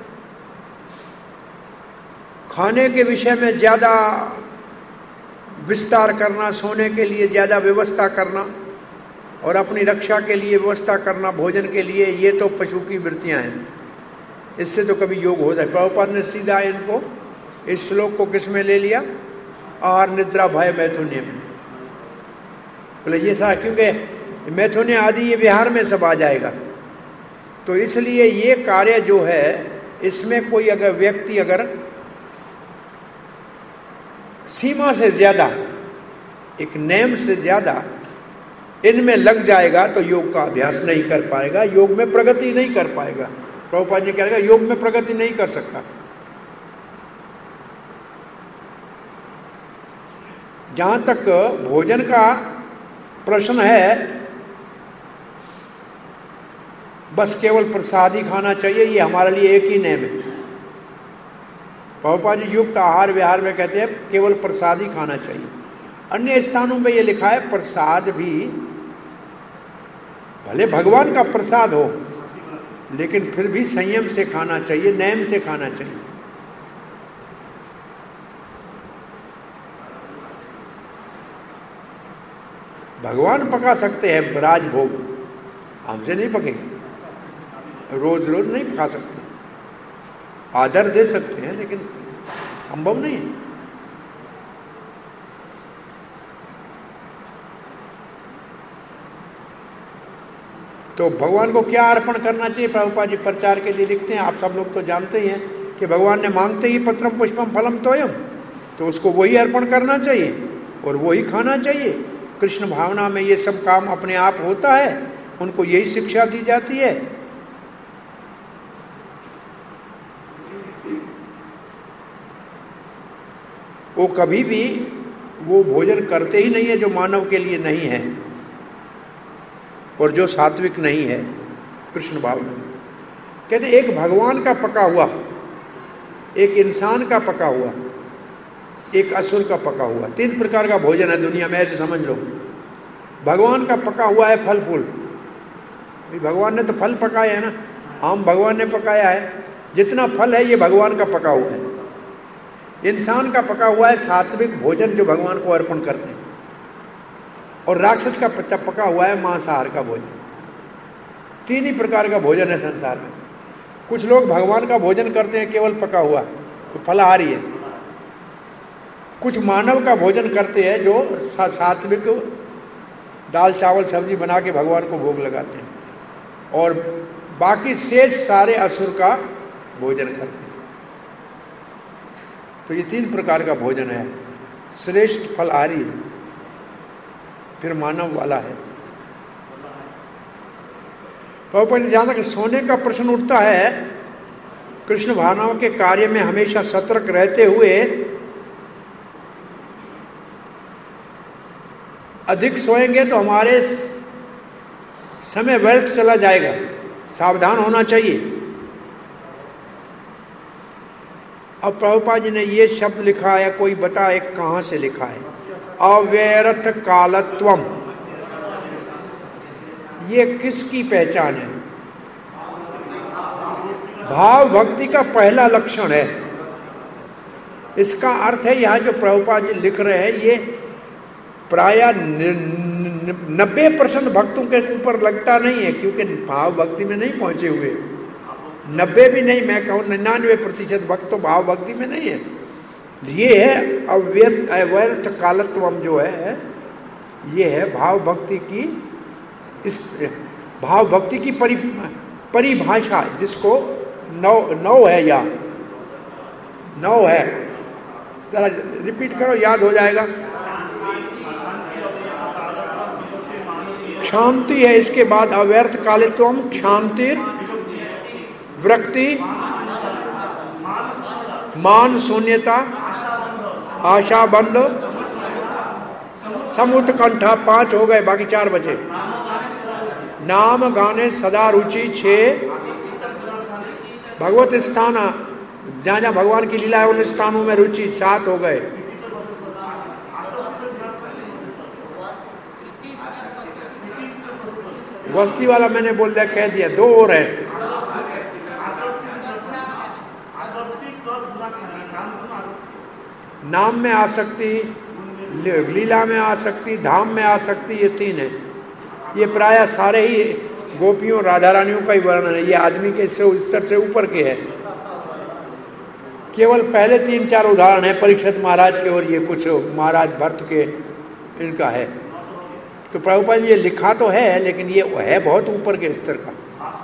S1: खाने के विषय में ज्यादा विस्तार करना, सोने के लिए ज्यादा व्यवस्था करना और अपनी रक्षा के लिए व्यवस्था करना, भोजन के लिए, ये तो पशु की वृत्तियां हैं। इससे तो कभी योग होता है। प्रभुपाद ने सीधा इनको, इस श्लोक को किस में ले लिया? आहार निद्रा भय मैथुन्य में। बोले ये सारा, क्योंकि मैथुन्य आदि ये विहार में सब आ जाएगा। तो इसलिए ये कार्य जो है, इसमें कोई अगर व्यक्ति अगर सीमा से ज्यादा, एक नेम से ज्यादा इनमें लग जाएगा तो योग का अभ्यास नहीं कर पाएगा, योग में प्रगति नहीं कर पाएगा। प्रभुपाद जी कहेगा योग में प्रगति नहीं कर सकता। जहां तक भोजन का प्रश्न है, बस केवल प्रसाद ही खाना चाहिए, ये हमारे लिए एक ही नेम है। प्रभुपाद जी युक्त आहार विहार में कहते हैं केवल प्रसाद ही खाना चाहिए। अन्य स्थानों में ये लिखा है प्रसाद भी, भले भगवान का प्रसाद हो, लेकिन फिर भी संयम से खाना चाहिए, नेम से खाना चाहिए। भगवान पका सकते हैं राजभोग, हमसे नहीं पकेंगे। रोज रोज नहीं पका सकते, आदर दे सकते हैं, लेकिन संभव नहीं है। तो भगवान को क्या अर्पण करना चाहिए? प्रभुपाद जी प्रचार के लिए लिखते हैं, आप सब लोग तो जानते ही हैं कि भगवान ने मांगते ही पत्रम पुष्पम फलम तोयम, तो उसको वही अर्पण करना चाहिए और वही खाना चाहिए। कृष्ण भावना में ये सब काम अपने आप होता है, उनको यही शिक्षा दी जाती है। वो कभी भी वो भोजन करते ही नहीं है जो मानव के लिए नहीं है और जो सात्विक नहीं है। कृष्ण भावना कहते एक भगवान का पका हुआ, एक इंसान का पका हुआ, एक असुर का पका हुआ, 3 प्रकार का भोजन है दुनिया में, ऐसे समझ लो। भगवान का पका हुआ है फल फूल, भगवान ने तो फल पकाए है ना, आम भगवान ने पकाया है, जितना फल है ये भगवान का पका हुआ है। इंसान का पका हुआ है सात्विक भोजन जो भगवान को अर्पण करते हैं, और राक्षस का पका हुआ है मांसाहार का भोजन। 3 ही प्रकार का भोजन है संसार में। कुछ लोग भगवान का भोजन करते हैं केवल पका हुआ, तो फलाहारी है। कुछ मानव का भोजन करते हैं जो सात्विक दाल चावल सब्जी बना के भगवान को भोग लगाते हैं, और बाकी शेष सारे असुर का भोजन करते हैं। तो ये 3 प्रकार का भोजन है। श्रेष्ठ फलाहारी है, फिर मानव वाला है। प्रभुपाद ने जाना कि सोने का प्रश्न उठता है, कृष्ण भावनाओं के कार्य में हमेशा सतर्क रहते हुए अधिक सोएंगे तो हमारे समय व्यर्थ चला जाएगा, सावधान होना चाहिए। अब प्रभुपाद जी ने ये शब्द लिखा है, कोई बताए कहाँ से लिखा है? अव्यर्थ कालत्वम, ये किसकी पहचान है? भाव भक्ति का पहला लक्षण है। इसका अर्थ है यहाँ जो प्रभुपाद जी लिख रहे हैं ये प्रायः 90% भक्तों के ऊपर लगता नहीं है, क्योंकि भाव भक्ति में नहीं पहुंचे हुए। 90 भी नहीं, मैं कहूँ 99% भक्त तो भाव भक्ति में नहीं है। ये है अव्यर्थ कालत्वम जो है, ये है भाव भक्ति की, इस भाव भक्ति की परिभाषा, जिसको 9 है या 9 है। जरा रिपीट करो, याद हो जाएगा। शांति है, इसके बाद अव्यर्थ कालित्वम, क्षांति, वृक्ति, मान शून्यता, आशा बंध, समुत्कंठा। 5 हो गए, बाकी 4 बचे। नाम गाने सदा रुचि 6, भगवत स्थान, जहाँ जहाँ भगवान की लीला है उन स्थानों में रुचि 7 हो गए। वस्ती वाला मैंने बोल दिया, कह दिया, 2 और है। नाम में आसक्ति, लीला में आसक्ति, धाम में आसक्ति, ये 3 है। ये प्रायः सारे ही गोपियों राधा रानियों का ही वर्णन है। ये आदमी के स्तर से ऊपर के है। केवल पहले 3-4 उदाहरण है परीक्षित महाराज के, और ये कुछ महाराज भरत के, इनका है। तो प्रभुपाद जी ये लिखा तो है, लेकिन ये है बहुत ऊपर के स्तर का।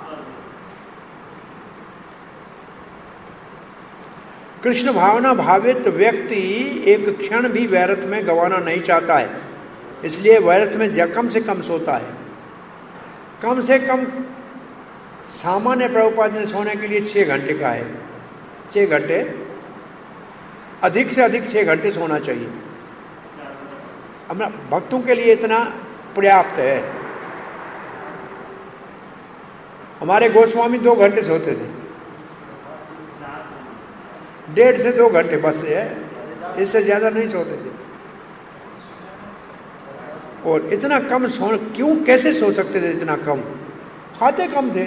S1: कृष्ण भावना भावित व्यक्ति एक क्षण भी व्यर्थ में गंवाना नहीं चाहता है, इसलिए व्यर्थ में कम से कम सोता है। कम से कम सामान्य प्रभुपाद ने सोने के लिए 6 घंटे का है। 6 घंटे, अधिक से अधिक 6 घंटे सोना चाहिए। हमारा भक्तों के लिए इतना पर्याप्त है। हमारे गोस्वामी 2 घंटे सोते थे, 1.5 से 2 घंटे बस है, इससे ज्यादा नहीं सोते थे। और इतना कम सो, क्यों, कैसे सो सकते थे इतना कम? खाते कम थे।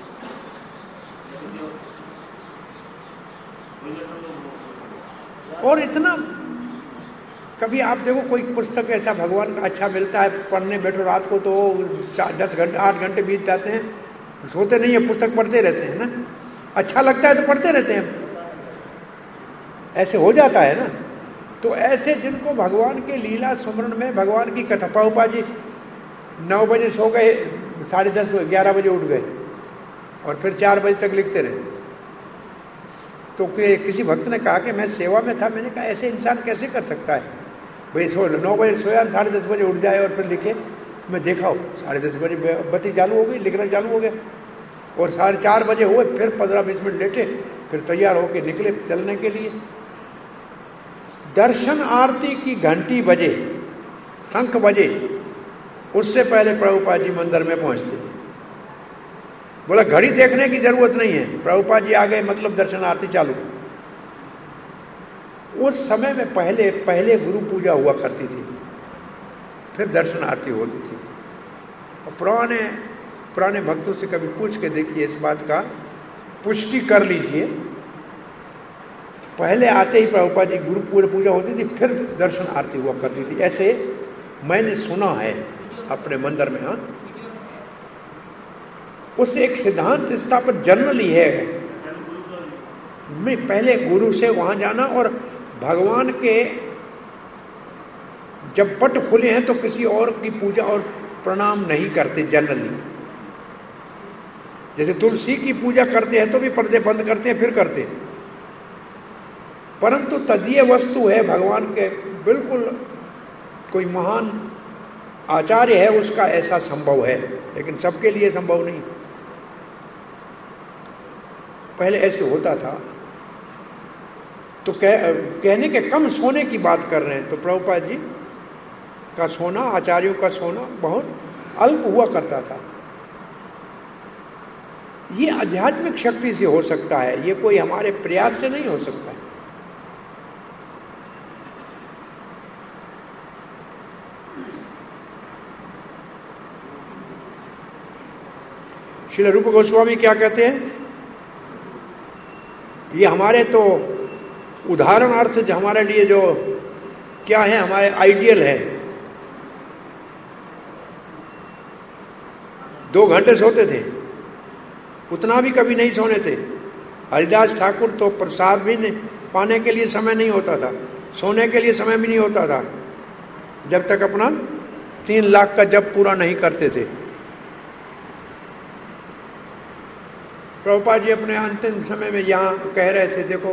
S1: और इतना, कभी आप देखो कोई पुस्तक ऐसा भगवान का अच्छा मिलता है, पढ़ने बैठो रात को तो 10 घंटे 8 घंटे बीत जाते हैं, सोते नहीं है, पुस्तक पढ़ते रहते हैं ना। अच्छा लगता है तो पढ़ते रहते हैं, ऐसे हो जाता है ना। तो ऐसे जिनको भगवान के लीला सुमरण में, भगवान की कथा, प्रभुपाद जी 9 बजे सो गए, 10:30 11 बजे उठ गए, और फिर 4 बजे तक लिखते रहे। तो किसी भक्त ने कहा कि मैं सेवा में था, मैंने कहा ऐसे इंसान कैसे कर सकता है भाई? 9 बजे सोया, 10:30 बजे उठ जाए और फिर लिखे। मैं देखा हो 10:30 बजे बत्ती चालू हो गई, लिखना चालू हो गया, और 4:30 बजे हुए, फिर 15-20 मिनट लेटे, फिर तैयार होके निकले चलने के लिए। दर्शन आरती की घंटी बजे, शंख बजे, उससे पहले प्रभुपाद जी मंदिर में पहुंचते। बोला घड़ी देखने की जरूरत नहीं है, प्रभुपाद जी आ गए मतलब दर्शन आरती चालू। उस समय में पहले गुरु पूजा हुआ करती थी, फिर दर्शन आरती होती थी। और पुराने पुराने भक्तों से कभी पूछ के देखिए, इस बात का पुष्टि कर लीजिए। पहले आते ही प्रभुपाद जी गुरु पूरे पूजा होती थी, फिर दर्शन आरती हुआ करती थी, ऐसे मैंने सुना है अपने मंदिर में। हाँ, उससे एक सिद्धांत स्थापित जनरली है, मैं पहले गुरु से वहां जाना, और भगवान के जब पट खुले हैं तो किसी और की पूजा और प्रणाम नहीं करते जनरली। जैसे तुलसी की पूजा करते हैं तो भी पर्दे बंद करते हैं फिर करते हैं, परंतु तदीय वस्तु है भगवान के, बिल्कुल कोई महान आचार्य है उसका ऐसा संभव है, लेकिन सबके लिए संभव नहीं। पहले ऐसे होता था। तो कहने के कम सोने की बात कर रहे हैं, तो प्रभुपाद जी का सोना, आचार्यों का सोना बहुत अल्प हुआ करता था। ये आध्यात्मिक शक्ति से हो सकता है, ये कोई हमारे प्रयास से नहीं हो सकता है। श्रील रूप गोस्वामी क्या कहते हैं, ये हमारे तो उदाहरण अर्थ जो हमारे लिए जो क्या है, हमारे आइडियल है। 2 घंटे सोते थे, उतना भी कभी नहीं सोने थे। हरिदास ठाकुर तो प्रसाद भी नहीं पाने के लिए समय नहीं होता था, सोने के लिए समय भी नहीं होता था, जब तक अपना 3 लाख का जप पूरा नहीं करते थे। प्रभुपाद जी अपने अंतिम समय में यहाँ कह रहे थे, देखो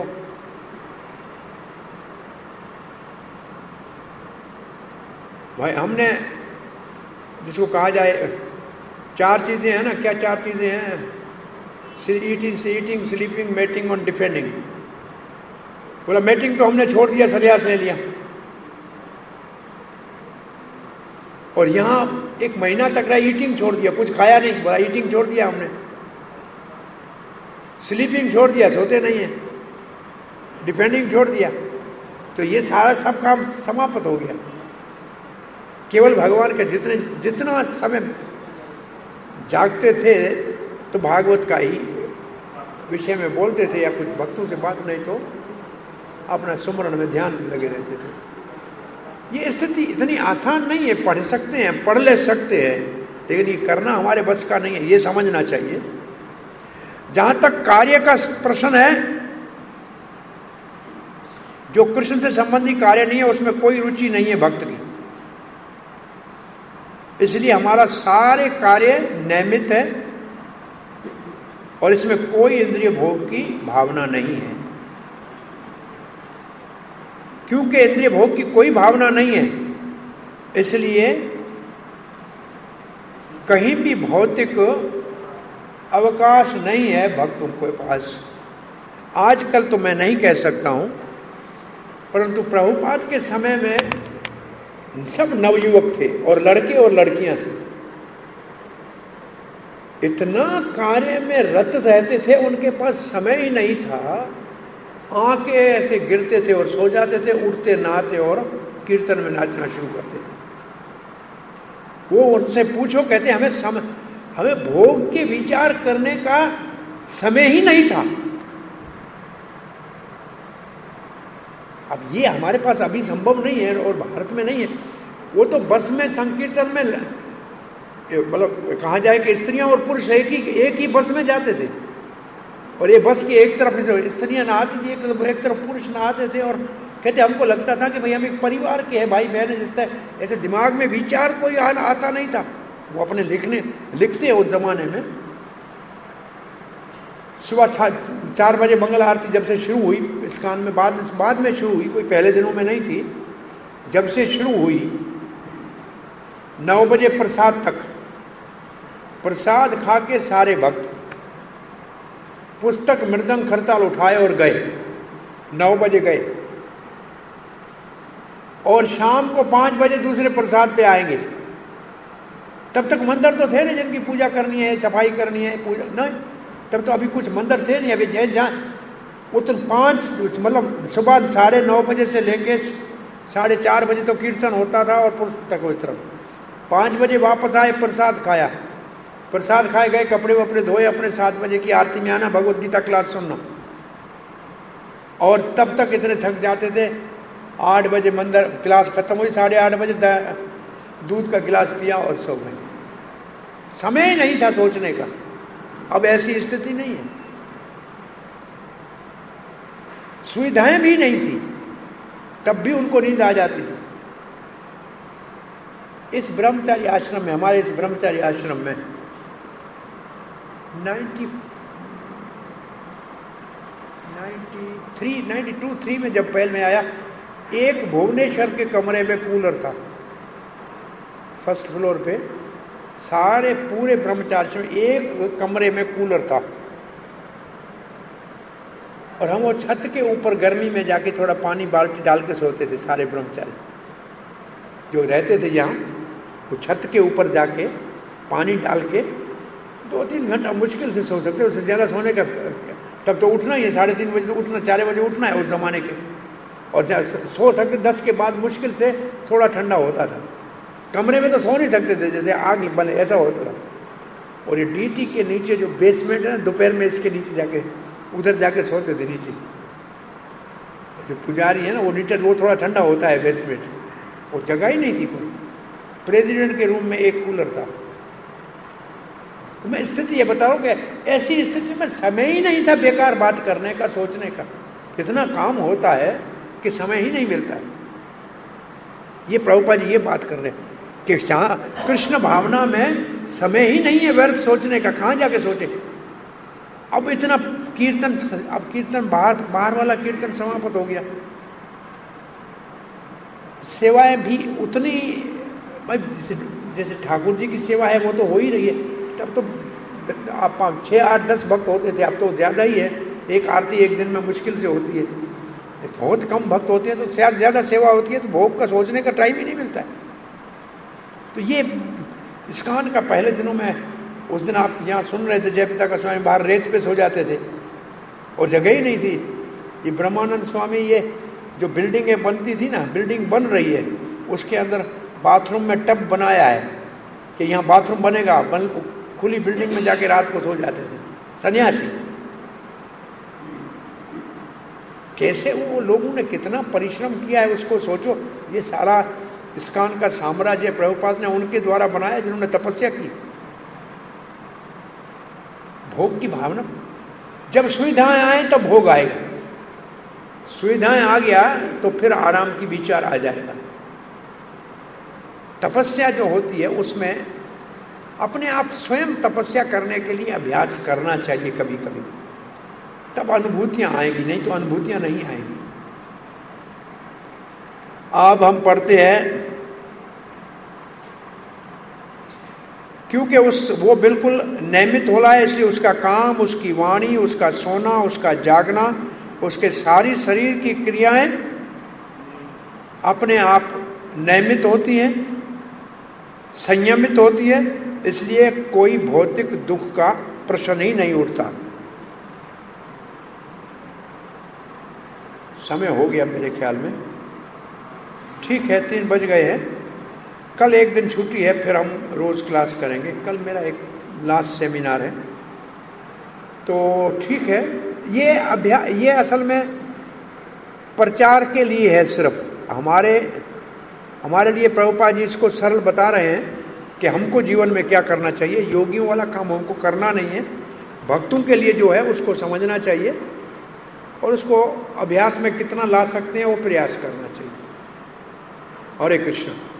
S1: भाई, हमने जिसको कहा जाए 4 चीज़ें हैं ना, क्या 4 चीज़ें हैं, ईटिंग, स्लीपिंग, मेटिंग और डिफेंडिंग। बोला मेटिंग तो हमने छोड़ दिया, सन्यास ले लिया, और यहाँ 1 महीना तक रहा, ईटिंग छोड़ दिया, कुछ खाया नहीं, बोला ईटिंग छोड़ दिया हमने। स्लीपिंग छोड़ दिया, सोते नहीं है। डिफेंडिंग छोड़ दिया, तो ये सारा सब काम समाप्त हो गया। केवल भगवान के जितना समय जागते थे तो भागवत का ही विषय में बोलते थे, या कुछ भक्तों से बात, नहीं तो अपना सुमरण में ध्यान लगे रहते थे। ये स्थिति इतनी आसान नहीं है, पढ़ सकते हैं, पढ़ ले सकते हैं, लेकिन ये करना हमारे बस का नहीं है, ये समझना चाहिए। जहां तक कार्य का प्रश्न है, जो कृष्ण से संबंधी कार्य नहीं है उसमें कोई रुचि नहीं है भक्त की, इसलिए हमारा सारे कार्य नियमित है और इसमें कोई इंद्रिय भोग की भावना नहीं है। क्योंकि इंद्रिय भोग की कोई भावना नहीं है, इसलिए कहीं भी भौतिक अवकाश नहीं है भक्तों के पास। आजकल तो मैं नहीं कह सकता हूं, परंतु प्रभुपाद के समय में सब नवयुवक थे और लड़के और लड़कियां थे, इतना कार्य में रत रहते थे, उनके पास समय ही नहीं था। आंखें ऐसे गिरते थे और सो जाते थे, उठते नहाते और कीर्तन में नाचना शुरू करते थे। वो उनसे पूछो, कहते हमें भोग के विचार करने का समय ही नहीं था। अब ये हमारे पास अभी संभव नहीं है और भारत में नहीं है। वो तो बस में संकीर्तन में, मतलब कहा जाए कि स्त्रियां और पुरुष एक ही बस में जाते थे, और ये बस की एक तरफ स्त्रियां नहाती थी, एक तरफ पुरुष नहाते थे, और कहते हमको लगता था कि भाई हम एक परिवार के हैं, भाई बहन, जिससे ऐसे दिमाग में विचार कोई आता नहीं था। वो अपने लिखते हैं उस जमाने में। सुबह 4 बजे मंगल आरती जब से शुरू हुई इस्कॉन में, बाद में शुरू हुई, कोई पहले दिनों में नहीं थी। जब से शुरू हुई 9 बजे प्रसाद तक, प्रसाद खा के सारे भक्त पुस्तक मृदंग खरताल उठाए और गए, 9 बजे गए, और शाम को 5 बजे दूसरे प्रसाद पे आएंगे। तब तक मंदिर तो थे नहीं जिनकी पूजा करनी है, सफाई करनी है, पूजा नहीं, तब तो अभी कुछ मंदिर थे नहीं। अभी जहाँ उतर 5 मतलब सुबह 9:30 बजे से लेके 4:30 बजे तो कीर्तन होता था और पुस्तक उस तरफ। 5 बजे वापस आए, प्रसाद खाया, प्रसाद खाए गए, कपड़े वपड़े धोए, अपने 7 बजे की आरती में आना, भगवत गीता क्लास सुनना। और तब तक इतने थक जाते थे, 8 बजे मंदिर क्लास खत्म हुई, 8:30 बजे दूध का गिलास पिया और सो गए। समय ही नहीं था सोचने का। अब ऐसी स्थिति नहीं है, सुविधाएं भी नहीं थी, तब भी उनको नींद आ जाती थी। इस ब्रह्मचारी आश्रम में, हमारे इस ब्रह्मचारी आश्रम में 92-93 में जब पहल में आया, एक भुवनेश्वर के कमरे में कूलर था, फर्स्ट फ्लोर पे, सारे पूरे ब्रह्मचारी में एक कमरे में कूलर था। और हम वो छत के ऊपर गर्मी में जाके थोड़ा पानी बाल्टी डाल के सोते थे, सारे ब्रह्मचारी जो रहते थे यहाँ, वो छत के ऊपर जाके पानी डाल के 2-3 घंटा मुश्किल से सो सकते, उससे ज़्यादा सोने का, तब तो उठना ही है, 3:30 बजे तो उठना, 4 बजे उठना है उस ज़माने के, और सो सकते 10 के बाद मुश्किल से, थोड़ा ठंडा होता था। कमरे में तो सो नहीं सकते थे, जैसे आग बने ऐसा होता था। और ये डीटी के नीचे जो बेसमेंट है ना, दोपहर में इसके नीचे जाके, उधर जाके सोते थे नीचे। जो पुजारी है ना, वो नीचे, वो थोड़ा ठंडा होता है बेसमेंट, वो जगह ही नहीं थी कोई। प्रेसिडेंट के रूम में एक कूलर था। तो मैं स्थिति ये बता रहा हूँ कि ऐसी स्थिति में समय ही नहीं था बेकार बात करने का, सोचने का। कितना काम होता है कि समय ही नहीं मिलता है। ये प्रभुपाद जी ये बात कर रहे हैं कि कृष्ण भावना में समय ही नहीं है व्यर्थ सोचने का, कहाँ जाके सोचे। अब इतना कीर्तन, अब कीर्तन बाहर वाला कीर्तन समाप्त हो गया, सेवाएं भी उतनी, जैसे ठाकुर जी की सेवा है वो तो हो ही रही है। तब तो आप 6, 8, 10 भक्त होते थे, अब तो ज़्यादा ही है। एक आरती एक दिन में मुश्किल से होती है, बहुत कम भक्त होते हैं तो ज़्यादा सेवा होती है, तो भोग का सोचने का टाइम ही नहीं मिलता है। तो ये इस्कॉन का पहले दिनों में, उस दिन आप यहाँ सुन रहे थे, जयपिता का स्वामी बाहर रेत पे सो जाते थे और जगह ही नहीं थी। ये ब्रह्मानंद स्वामी, ये जो बिल्डिंगें बनती थी ना, बिल्डिंग बन रही है, उसके अंदर बाथरूम में टब बनाया है कि यहाँ बाथरूम बनेगा, खुली बिल्डिंग में जाके रात को सो जाते थे सन्यासी। कैसे वो लोगों ने कितना परिश्रम किया है उसको सोचो। ये सारा इस्कॉन का साम्राज्य प्रभुपाद ने उनके द्वारा बनाया जिन्होंने तपस्या की। भोग की भावना, जब सुविधाएं आए तब भोग आएगा, सुविधाएं आ गया तो फिर आराम की विचार आ जाएगा। तपस्या जो होती है उसमें अपने आप स्वयं तपस्या करने के लिए अभ्यास करना चाहिए कभी कभी, तब अनुभूतियां आएंगी, नहीं तो अनुभूतियां नहीं आएंगी। अब हम पढ़ते हैं, क्योंकि वो बिल्कुल नियमित हो रहा है, इसलिए उसका काम, उसकी वाणी, उसका सोना, उसका जागना, उसके सारी शरीर की क्रियाएं अपने आप नियमित होती हैं, संयमित होती है, इसलिए कोई भौतिक दुख का प्रश्न ही नहीं उठता। समय हो गया मेरे ख्याल में, ठीक है, 3 बज गए हैं। कल एक दिन छुट्टी है, फिर हम रोज क्लास करेंगे। कल मेरा एक लास्ट सेमिनार है, तो ठीक है। ये असल में प्रचार के लिए है, सिर्फ हमारे लिए प्रभुपाद जी इसको सरल बता रहे हैं कि हमको जीवन में क्या करना चाहिए। योगियों वाला काम हमको करना नहीं है, भक्तों के लिए जो है उसको समझना चाहिए और उसको अभ्यास में कितना ला सकते हैं वो प्रयास करना चाहिए। हरे कृष्ण।